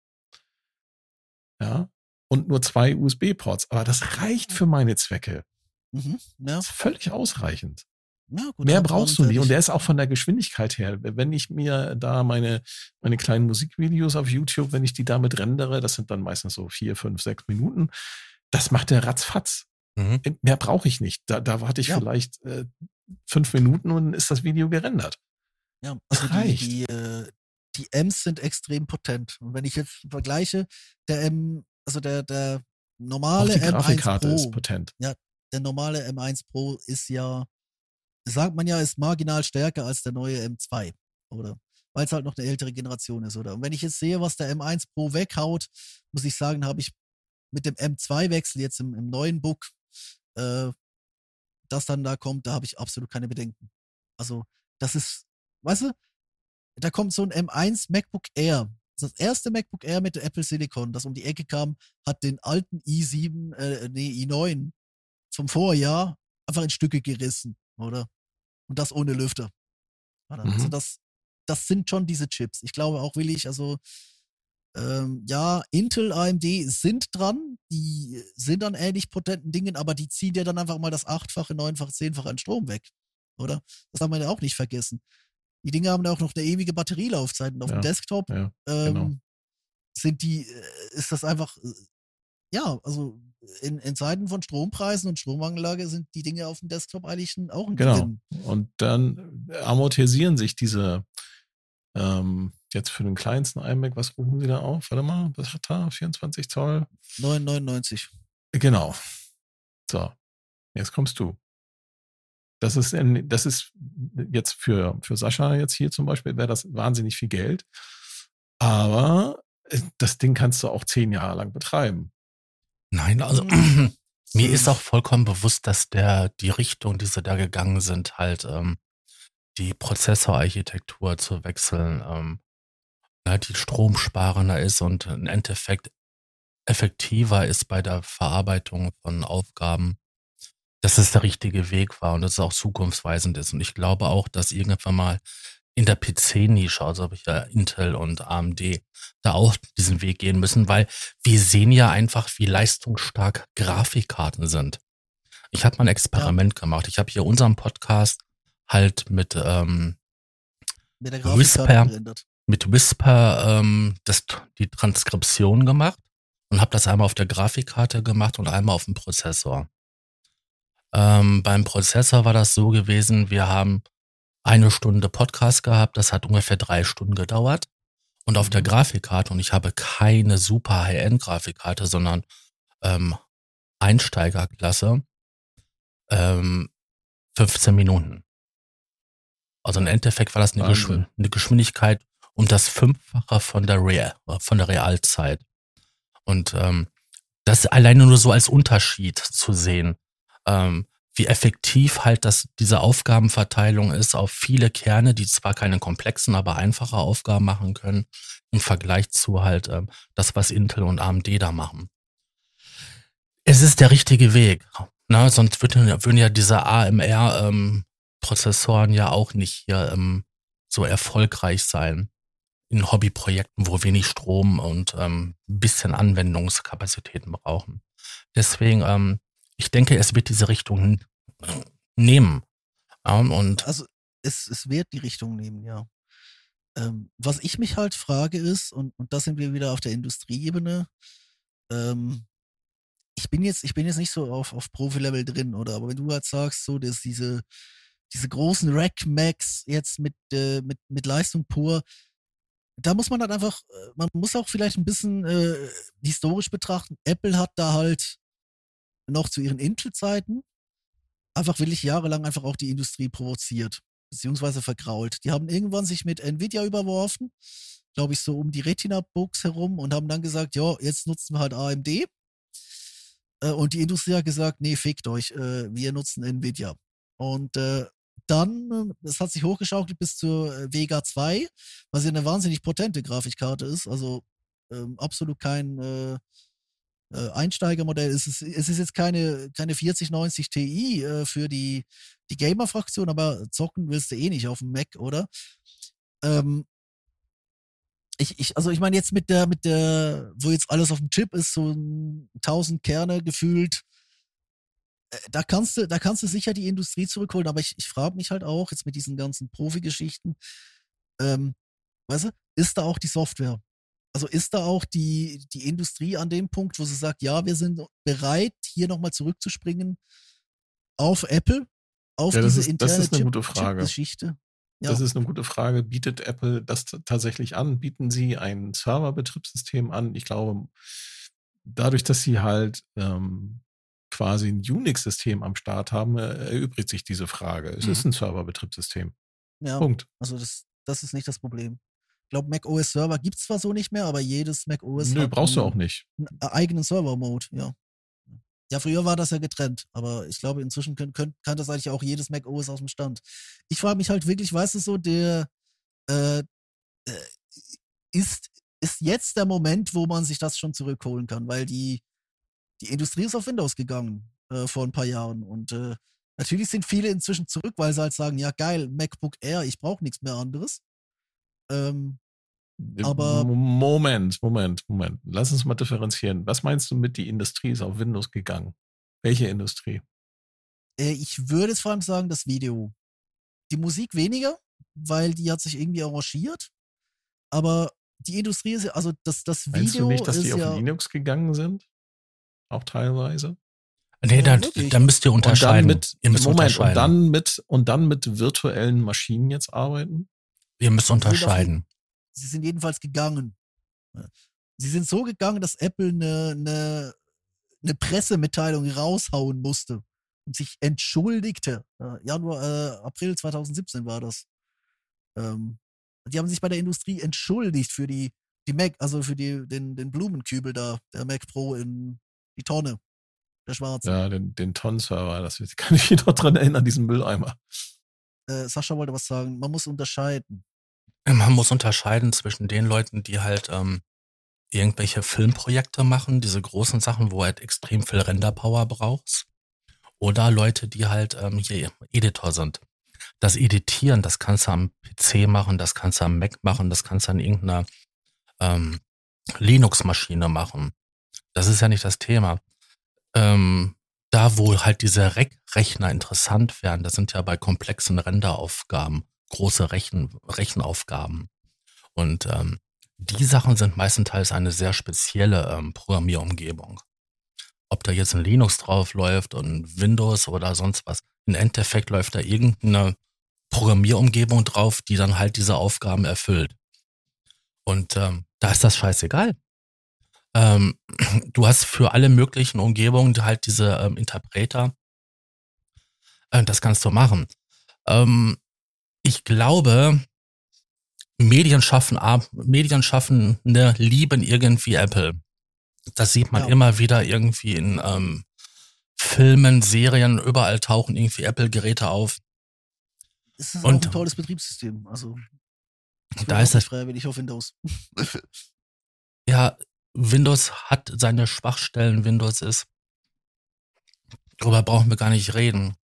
Ja. Und nur 2 USB-Ports. Aber das reicht für meine Zwecke.
Ja.
Das ist völlig ausreichend.
Ja, gut,
Mehr brauchst du nicht. Und der ist auch von der Geschwindigkeit her. Wenn ich mir da meine kleinen Musikvideos auf YouTube, wenn ich die damit rendere, das sind dann meistens so 4, 5, 6 Minuten, das macht der ratzfatz. Mehr brauche ich nicht. Da warte ich vielleicht 5 Minuten und dann ist das Video gerendert.
Ja, also die M's sind extrem potent. Und wenn ich jetzt vergleiche, der normale
auch die
M1
Grafikkarte
Pro
ist potent.
Ja, der normale M1 Pro ist ja, sagt man ja, ist marginal stärker als der neue M2, oder? Weil es halt noch eine ältere Generation ist, oder? Und wenn ich jetzt sehe, was der M1 Pro weghaut, muss ich sagen, habe ich mit dem M2-Wechsel jetzt im neuen Book, das dann da kommt, da habe ich absolut keine Bedenken. Also, das ist, weißt du, da kommt so ein M1 MacBook Air. Das erste MacBook Air mit der Apple Silicon, das um die Ecke kam, hat den alten i9 vom Vorjahr einfach in Stücke gerissen, oder? Und das ohne Lüfter. Also das sind schon diese Chips. Ich glaube auch willig, also Intel, AMD sind dran, die sind an ähnlich potenten Dingen, aber die ziehen ja dann einfach mal das 8-fache, 9-fache, 10-fache an Strom weg, oder? Das haben wir ja auch nicht vergessen. Die Dinge haben ja auch noch eine ewige Batterielaufzeit und auf dem Desktop
genau.
ist das einfach, also in Zeiten von Strompreisen und Strommangellage sind die Dinge auf dem Desktop eigentlich auch ein Gewinn.
Und dann amortisieren sich diese jetzt für den kleinsten iMac, was rufen Sie da auf? Warte mal, was hat da? 24 Zoll?
9,99.
Genau. So, jetzt kommst du. Das ist jetzt für Sascha jetzt hier zum Beispiel, wäre das wahnsinnig viel Geld. Aber das Ding kannst du auch 10 Jahre lang betreiben.
Nein, also mir ist auch vollkommen bewusst, dass die Richtung, die sie da gegangen sind, halt die Prozessorarchitektur zu wechseln, die stromsparender ist und im Endeffekt effektiver ist bei der Verarbeitung von Aufgaben, dass es der richtige Weg war und dass es auch zukunftsweisend ist. Und ich glaube auch, dass irgendwann mal in der PC-Nische, also habe ich ja Intel und AMD, da auch diesen Weg gehen müssen, weil wir sehen ja einfach, wie leistungsstark Grafikkarten sind. Ich habe mal ein Experiment gemacht. Ich habe hier unseren Podcast halt mit Whisper die Transkription gemacht und habe das einmal auf der Grafikkarte gemacht und einmal auf dem Prozessor. Beim Prozessor war das so gewesen, wir haben 1 Stunde Podcast gehabt, das hat ungefähr 3 Stunden gedauert. Und auf der Grafikkarte, und ich habe keine super High-End-Grafikkarte, sondern Einsteigerklasse, 15 Minuten. Also im Endeffekt war das eine Geschwindigkeit um das 5-fache von der Realzeit. Und das alleine nur so als Unterschied zu sehen, wie effektiv halt diese Aufgabenverteilung ist auf viele Kerne, die zwar keine komplexen, aber einfache Aufgaben machen können, im Vergleich zu halt das, was Intel und AMD da machen. Es ist der richtige Weg, ne? Sonst würden ja diese AMR-Prozessoren ja auch nicht hier so erfolgreich sein in Hobbyprojekten, wo wenig Strom und ein bisschen Anwendungskapazitäten brauchen. Deswegen, ich denke, es wird diese Richtung nehmen. Und
also es wird die Richtung nehmen, ja. Was ich mich halt frage ist, und da sind wir wieder auf der Industrieebene, ich bin jetzt nicht so auf Profi-Level drin, oder? Aber wenn du halt sagst, so, dass diese großen Rack-Macs jetzt mit Leistung pur, da muss man halt einfach, man muss auch vielleicht ein bisschen historisch betrachten. Apple hat da halt noch zu ihren Intel-Zeiten einfach wirklich jahrelang einfach auch die Industrie provoziert, beziehungsweise vergrault. Die haben irgendwann sich mit Nvidia überworfen, glaube ich, so um die Retina-Books herum und haben dann gesagt, ja, jetzt nutzen wir halt AMD. Und die Industrie hat gesagt, nee, fickt euch, wir nutzen Nvidia. Und dann, das hat sich hochgeschaukelt bis zur Vega 2, was ja eine wahnsinnig potente Grafikkarte ist, also absolut kein Einsteigermodell. Es ist jetzt keine 4090 Ti für die Gamer-Fraktion, aber zocken willst du eh nicht auf dem Mac, oder? Also ich meine jetzt mit der, wo jetzt alles auf dem Chip ist, so 1000 Kerne gefühlt, da kannst du sicher die Industrie zurückholen, aber ich frage mich halt auch, jetzt mit diesen ganzen Profi-Geschichten, weißt du, ist da auch die Software? Also ist da auch die Industrie an dem Punkt, wo sie sagt, ja, wir sind bereit, hier nochmal zurückzuspringen auf Apple, auf diese interne Chip-Geschichte? Ja.
Das ist eine gute Frage. Bietet Apple das tatsächlich an? Bieten sie ein Serverbetriebssystem an? Ich glaube, dadurch, dass sie halt quasi ein Unix-System am Start haben, erübrigt sich diese Frage. Es ist ein Serverbetriebssystem.
Ja,
Punkt.
Also das ist nicht das Problem. Ich glaube, Mac OS Server gibt es zwar so nicht mehr, aber jedes Mac OS
hat brauchst du auch nicht.
Einen eigenen Server-Mode, ja. Ja, früher war das ja getrennt, aber ich glaube, inzwischen kann das eigentlich auch jedes Mac OS aus dem Stand. Ich frage mich halt wirklich, weißt du so, ist jetzt der Moment, wo man sich das schon zurückholen kann, weil die Industrie ist auf Windows gegangen vor ein paar Jahren und natürlich sind viele inzwischen zurück, weil sie halt sagen, ja geil, MacBook Air, ich brauche nichts mehr anderes. Aber
Moment. Lass uns mal differenzieren. Was meinst du mit, die Industrie ist auf Windows gegangen? Welche Industrie?
Ich würde es vor allem sagen, das Video. Die Musik weniger, weil die hat sich irgendwie arrangiert. Aber die Industrie ist ja, also das Video.
Meinst du nicht, dass die auf Linux gegangen sind? Auch teilweise?
Nee, da müsst ihr unterscheiden.
Und dann mit virtuellen Maschinen jetzt arbeiten?
Ihr müsst unterscheiden.
Sie sind jedenfalls gegangen. Sie sind so gegangen, dass Apple eine Pressemitteilung raushauen musste und sich entschuldigte. April 2017 war das. Die haben sich bei der Industrie entschuldigt für die Mac, also für den Blumenkübel da, der Mac Pro in die Tonne, der schwarze.
Ja, den Tonnenserver, das kann ich mich noch dran erinnern, diesen Mülleimer.
Sascha wollte was sagen, man muss unterscheiden.
Man muss unterscheiden zwischen den Leuten, die halt irgendwelche Filmprojekte machen, diese großen Sachen, wo halt extrem viel Renderpower brauchst, oder Leute, die halt hier Editor sind. Das Editieren, das kannst du am PC machen, das kannst du am Mac machen, das kannst du an irgendeiner Linux-Maschine machen. Das ist ja nicht das Thema. Da, wo halt diese Rechner interessant werden, das sind ja bei komplexen Renderaufgaben, große Rechenaufgaben. Und die Sachen sind meistenteils eine sehr spezielle Programmierumgebung. Ob da jetzt ein Linux drauf läuft und Windows oder sonst was. Im Endeffekt läuft da irgendeine Programmierumgebung drauf, die dann halt diese Aufgaben erfüllt. Und da ist das scheißegal. Du hast für alle möglichen Umgebungen halt diese Interpreter. Das kannst du machen. Ich glaube, Medienschaffende lieben irgendwie Apple. Das sieht man immer wieder irgendwie in Filmen, Serien, überall tauchen irgendwie Apple-Geräte auf.
Es ist auch ein tolles Betriebssystem. Also
da ist es
freiwillig auf Windows.
Ja, Windows hat seine Schwachstellen. Windows ist, darüber brauchen wir gar nicht reden.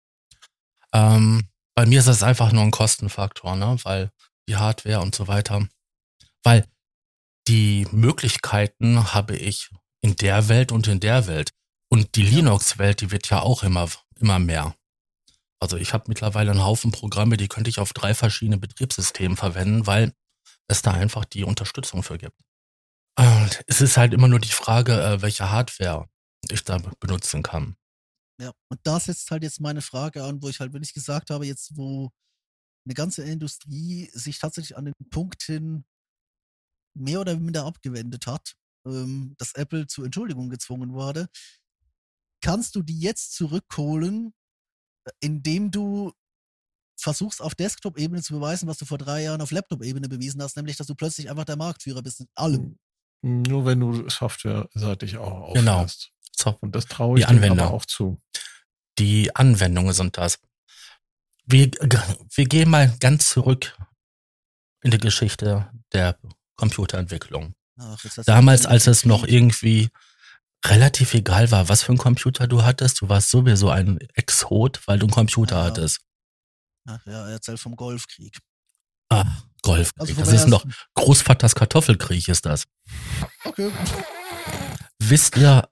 Bei mir ist das einfach nur ein Kostenfaktor, ne? Weil die Hardware und so weiter. Weil die Möglichkeiten habe ich in der Welt und in der Welt. Und die Linux-Welt, die wird ja auch immer mehr. Also ich habe mittlerweile einen Haufen Programme, die könnte ich auf 3 verschiedene Betriebssysteme verwenden, weil es da einfach die Unterstützung für gibt. Und es ist halt immer nur die Frage, welche Hardware ich da benutzen kann.
Ja, und da setzt halt jetzt meine Frage an, wo ich halt, wenn ich gesagt habe, jetzt wo eine ganze Industrie sich tatsächlich an den Punkt hin mehr oder minder abgewendet hat, dass Apple zur Entschuldigung gezwungen wurde, kannst du die jetzt zurückholen, indem du versuchst auf Desktop-Ebene zu beweisen, was du vor 3 Jahren auf Laptop-Ebene bewiesen hast, nämlich, dass du plötzlich einfach der Marktführer bist in allem.
Nur wenn du softwareseitig auch aufhörst.
Genau.
Und das traue ich dir aber auch zu.
Die Anwendungen sind das. Wir gehen mal ganz zurück in die Geschichte der Computerentwicklung. Damals, als es noch irgendwie relativ egal war, was für einen Computer du hattest, du warst sowieso ein Exot, weil du einen Computer hattest.
Ach ja, erzähl vom Golfkrieg.
Golfkrieg.
Also
das ist noch Großvaters Kartoffelkrieg ist das.
Okay.
Wisst ihr,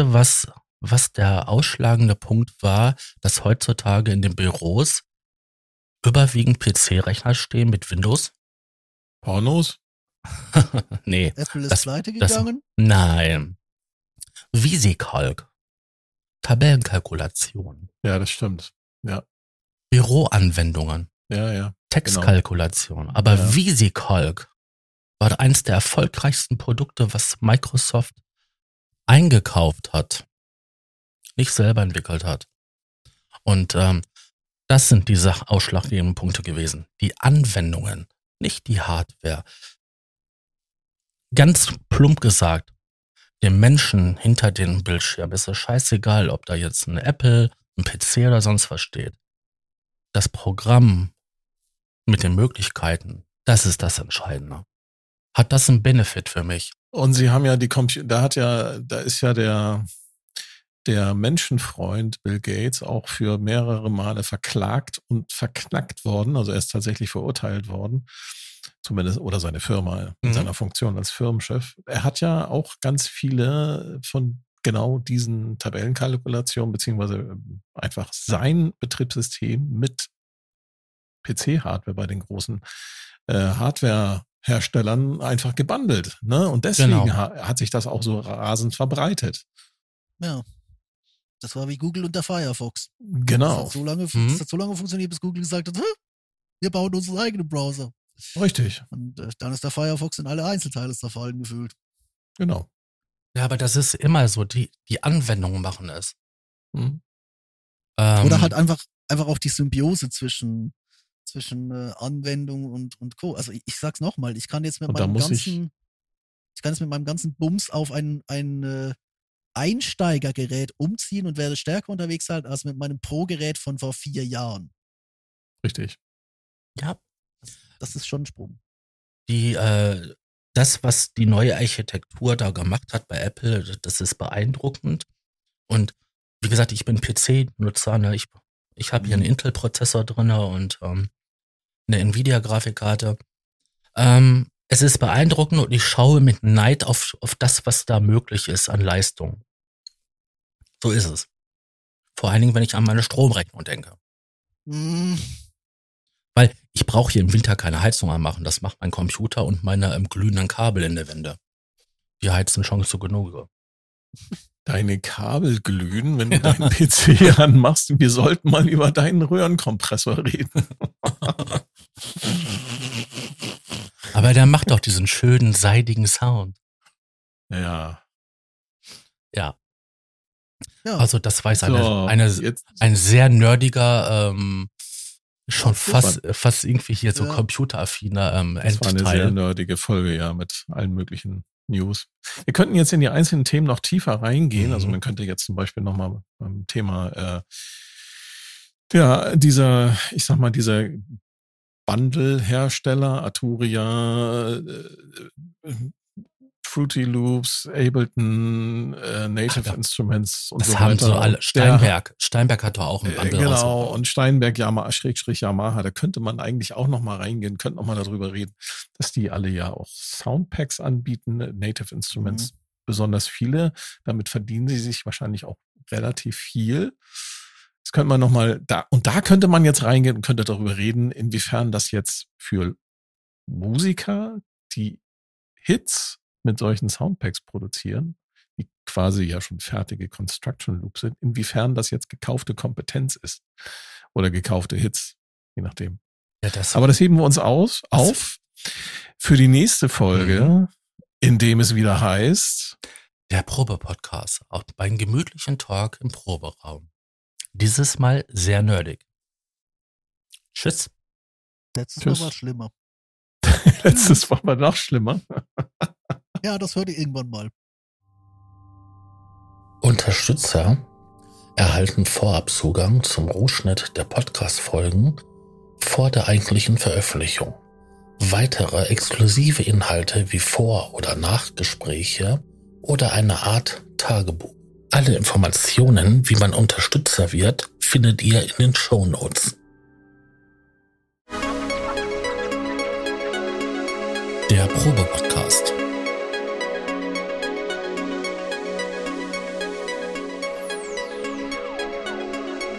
was der ausschlagende Punkt war, dass heutzutage in den Büros überwiegend PC-Rechner stehen mit Windows?
Pornos?
Nee.
Apple ist pleite gegangen?
Nein. VisiCalc. Tabellenkalkulation.
Ja, das stimmt. Ja.
Büroanwendungen.
Ja.
Textkalkulation. Genau. Aber VisiCalc war eins der erfolgreichsten Produkte, was Microsoft eingekauft hat. Nicht selber entwickelt hat. Und das sind die ausschlaggebenden Punkte gewesen. Die Anwendungen, nicht die Hardware. Ganz plump gesagt, dem Menschen hinter dem Bildschirm ist es scheißegal, ob da jetzt ein Apple, ein PC oder sonst was steht. Das Programm mit den Möglichkeiten, das ist das Entscheidende. Hat das einen Benefit für mich?
Und sie haben ja da ist ja der Menschenfreund Bill Gates auch für mehrere Male verklagt und verknackt worden. Also er ist tatsächlich verurteilt worden. Zumindest, oder seine Firma in seiner Funktion als Firmenchef. Er hat ja auch ganz viele von genau diesen Tabellenkalkulationen beziehungsweise einfach sein Betriebssystem mit PC-Hardware bei den großen Hardware-Herstellern einfach gebundelt. Ne? Und deswegen hat sich das auch so rasend verbreitet.
Ja. Das war wie Google und der Firefox.
Genau.
Das hat so lange funktioniert, bis Google gesagt hat, wir bauen unseren eigenen Browser.
Richtig.
Und dann ist der Firefox in alle Einzelteile zerfallen gefühlt.
Genau.
Ja, aber das ist immer so, die Anwendungen machen es.
Oder halt einfach auch die Symbiose zwischen Anwendung und Co. Also ich sag's nochmal, ich kann jetzt mit meinem ganzen Bums auf ein Einsteigergerät umziehen und werde stärker unterwegs sein als mit meinem Pro-Gerät von vor 4 Jahren.
Richtig.
Ja.
Das ist schon ein Sprung.
Das, was die neue Architektur da gemacht hat bei Apple, das ist beeindruckend. Und wie gesagt, ich bin PC-Nutzer. Ne? Ich habe hier einen Intel-Prozessor drin und eine Nvidia-Grafikkarte. Es ist beeindruckend und ich schaue mit Neid auf das, was da möglich ist an Leistung. So ist es. Vor allen Dingen, wenn ich an meine Stromrechnung denke. Weil ich brauche hier im Winter keine Heizung anmachen. Das macht mein Computer und meine glühenden Kabel in der Wände. Die heizen schon zu genug.
Deine Kabel glühen, wenn du deinen PC anmachst. Wir sollten mal über deinen Röhrenkompressor reden.
Aber der macht doch diesen schönen, seidigen Sound.
Ja.
Ja. Also das weiß ein sehr nerdiger, schon fast irgendwie hier so computeraffiner
Das war eine sehr nerdige Folge, ja, mit allen möglichen News. Wir könnten jetzt in die einzelnen Themen noch tiefer reingehen. Also man könnte jetzt zum Beispiel nochmal beim Thema dieser Bundle-Hersteller, Arturia, Fruity Loops, Ableton, Native Instruments und so weiter. Das haben so alle.
Steinberg hat doch auch einen Bundle.
Genau, und Steinberg, Yamaha, da könnte man eigentlich auch noch mal reingehen, könnte noch mal darüber reden, dass die alle ja auch Soundpacks anbieten, Native Instruments, besonders viele. Damit verdienen sie sich wahrscheinlich auch relativ viel. Das könnte man noch mal, da könnte man jetzt reingehen und könnte darüber reden, inwiefern das jetzt für Musiker, die Hits mit solchen Soundpacks produzieren, die quasi ja schon fertige Construction Loops sind, inwiefern das jetzt gekaufte Kompetenz ist oder gekaufte Hits, je nachdem. Ja, aber das heben wir uns auf für die nächste Folge, in dem es wieder heißt
der Probe-Podcast, auch beim gemütlichen Talk im Proberaum. Dieses Mal sehr nerdig. Tschüss.
Letztes Mal war es schlimmer.
Letztes Mal war noch schlimmer.
Ja, das hört ihr irgendwann mal.
Unterstützer erhalten Vorabzugang zum Rohschnitt der Podcast-Folgen vor der eigentlichen Veröffentlichung. Weitere exklusive Inhalte wie Vor- oder Nachgespräche oder eine Art Tagebuch. Alle Informationen, wie man Unterstützer wird, findet ihr in den Shownotes. Der Probe-Podcast.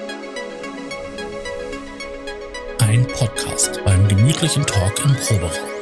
Ein Podcast beim gemütlichen Talk im Proberaum.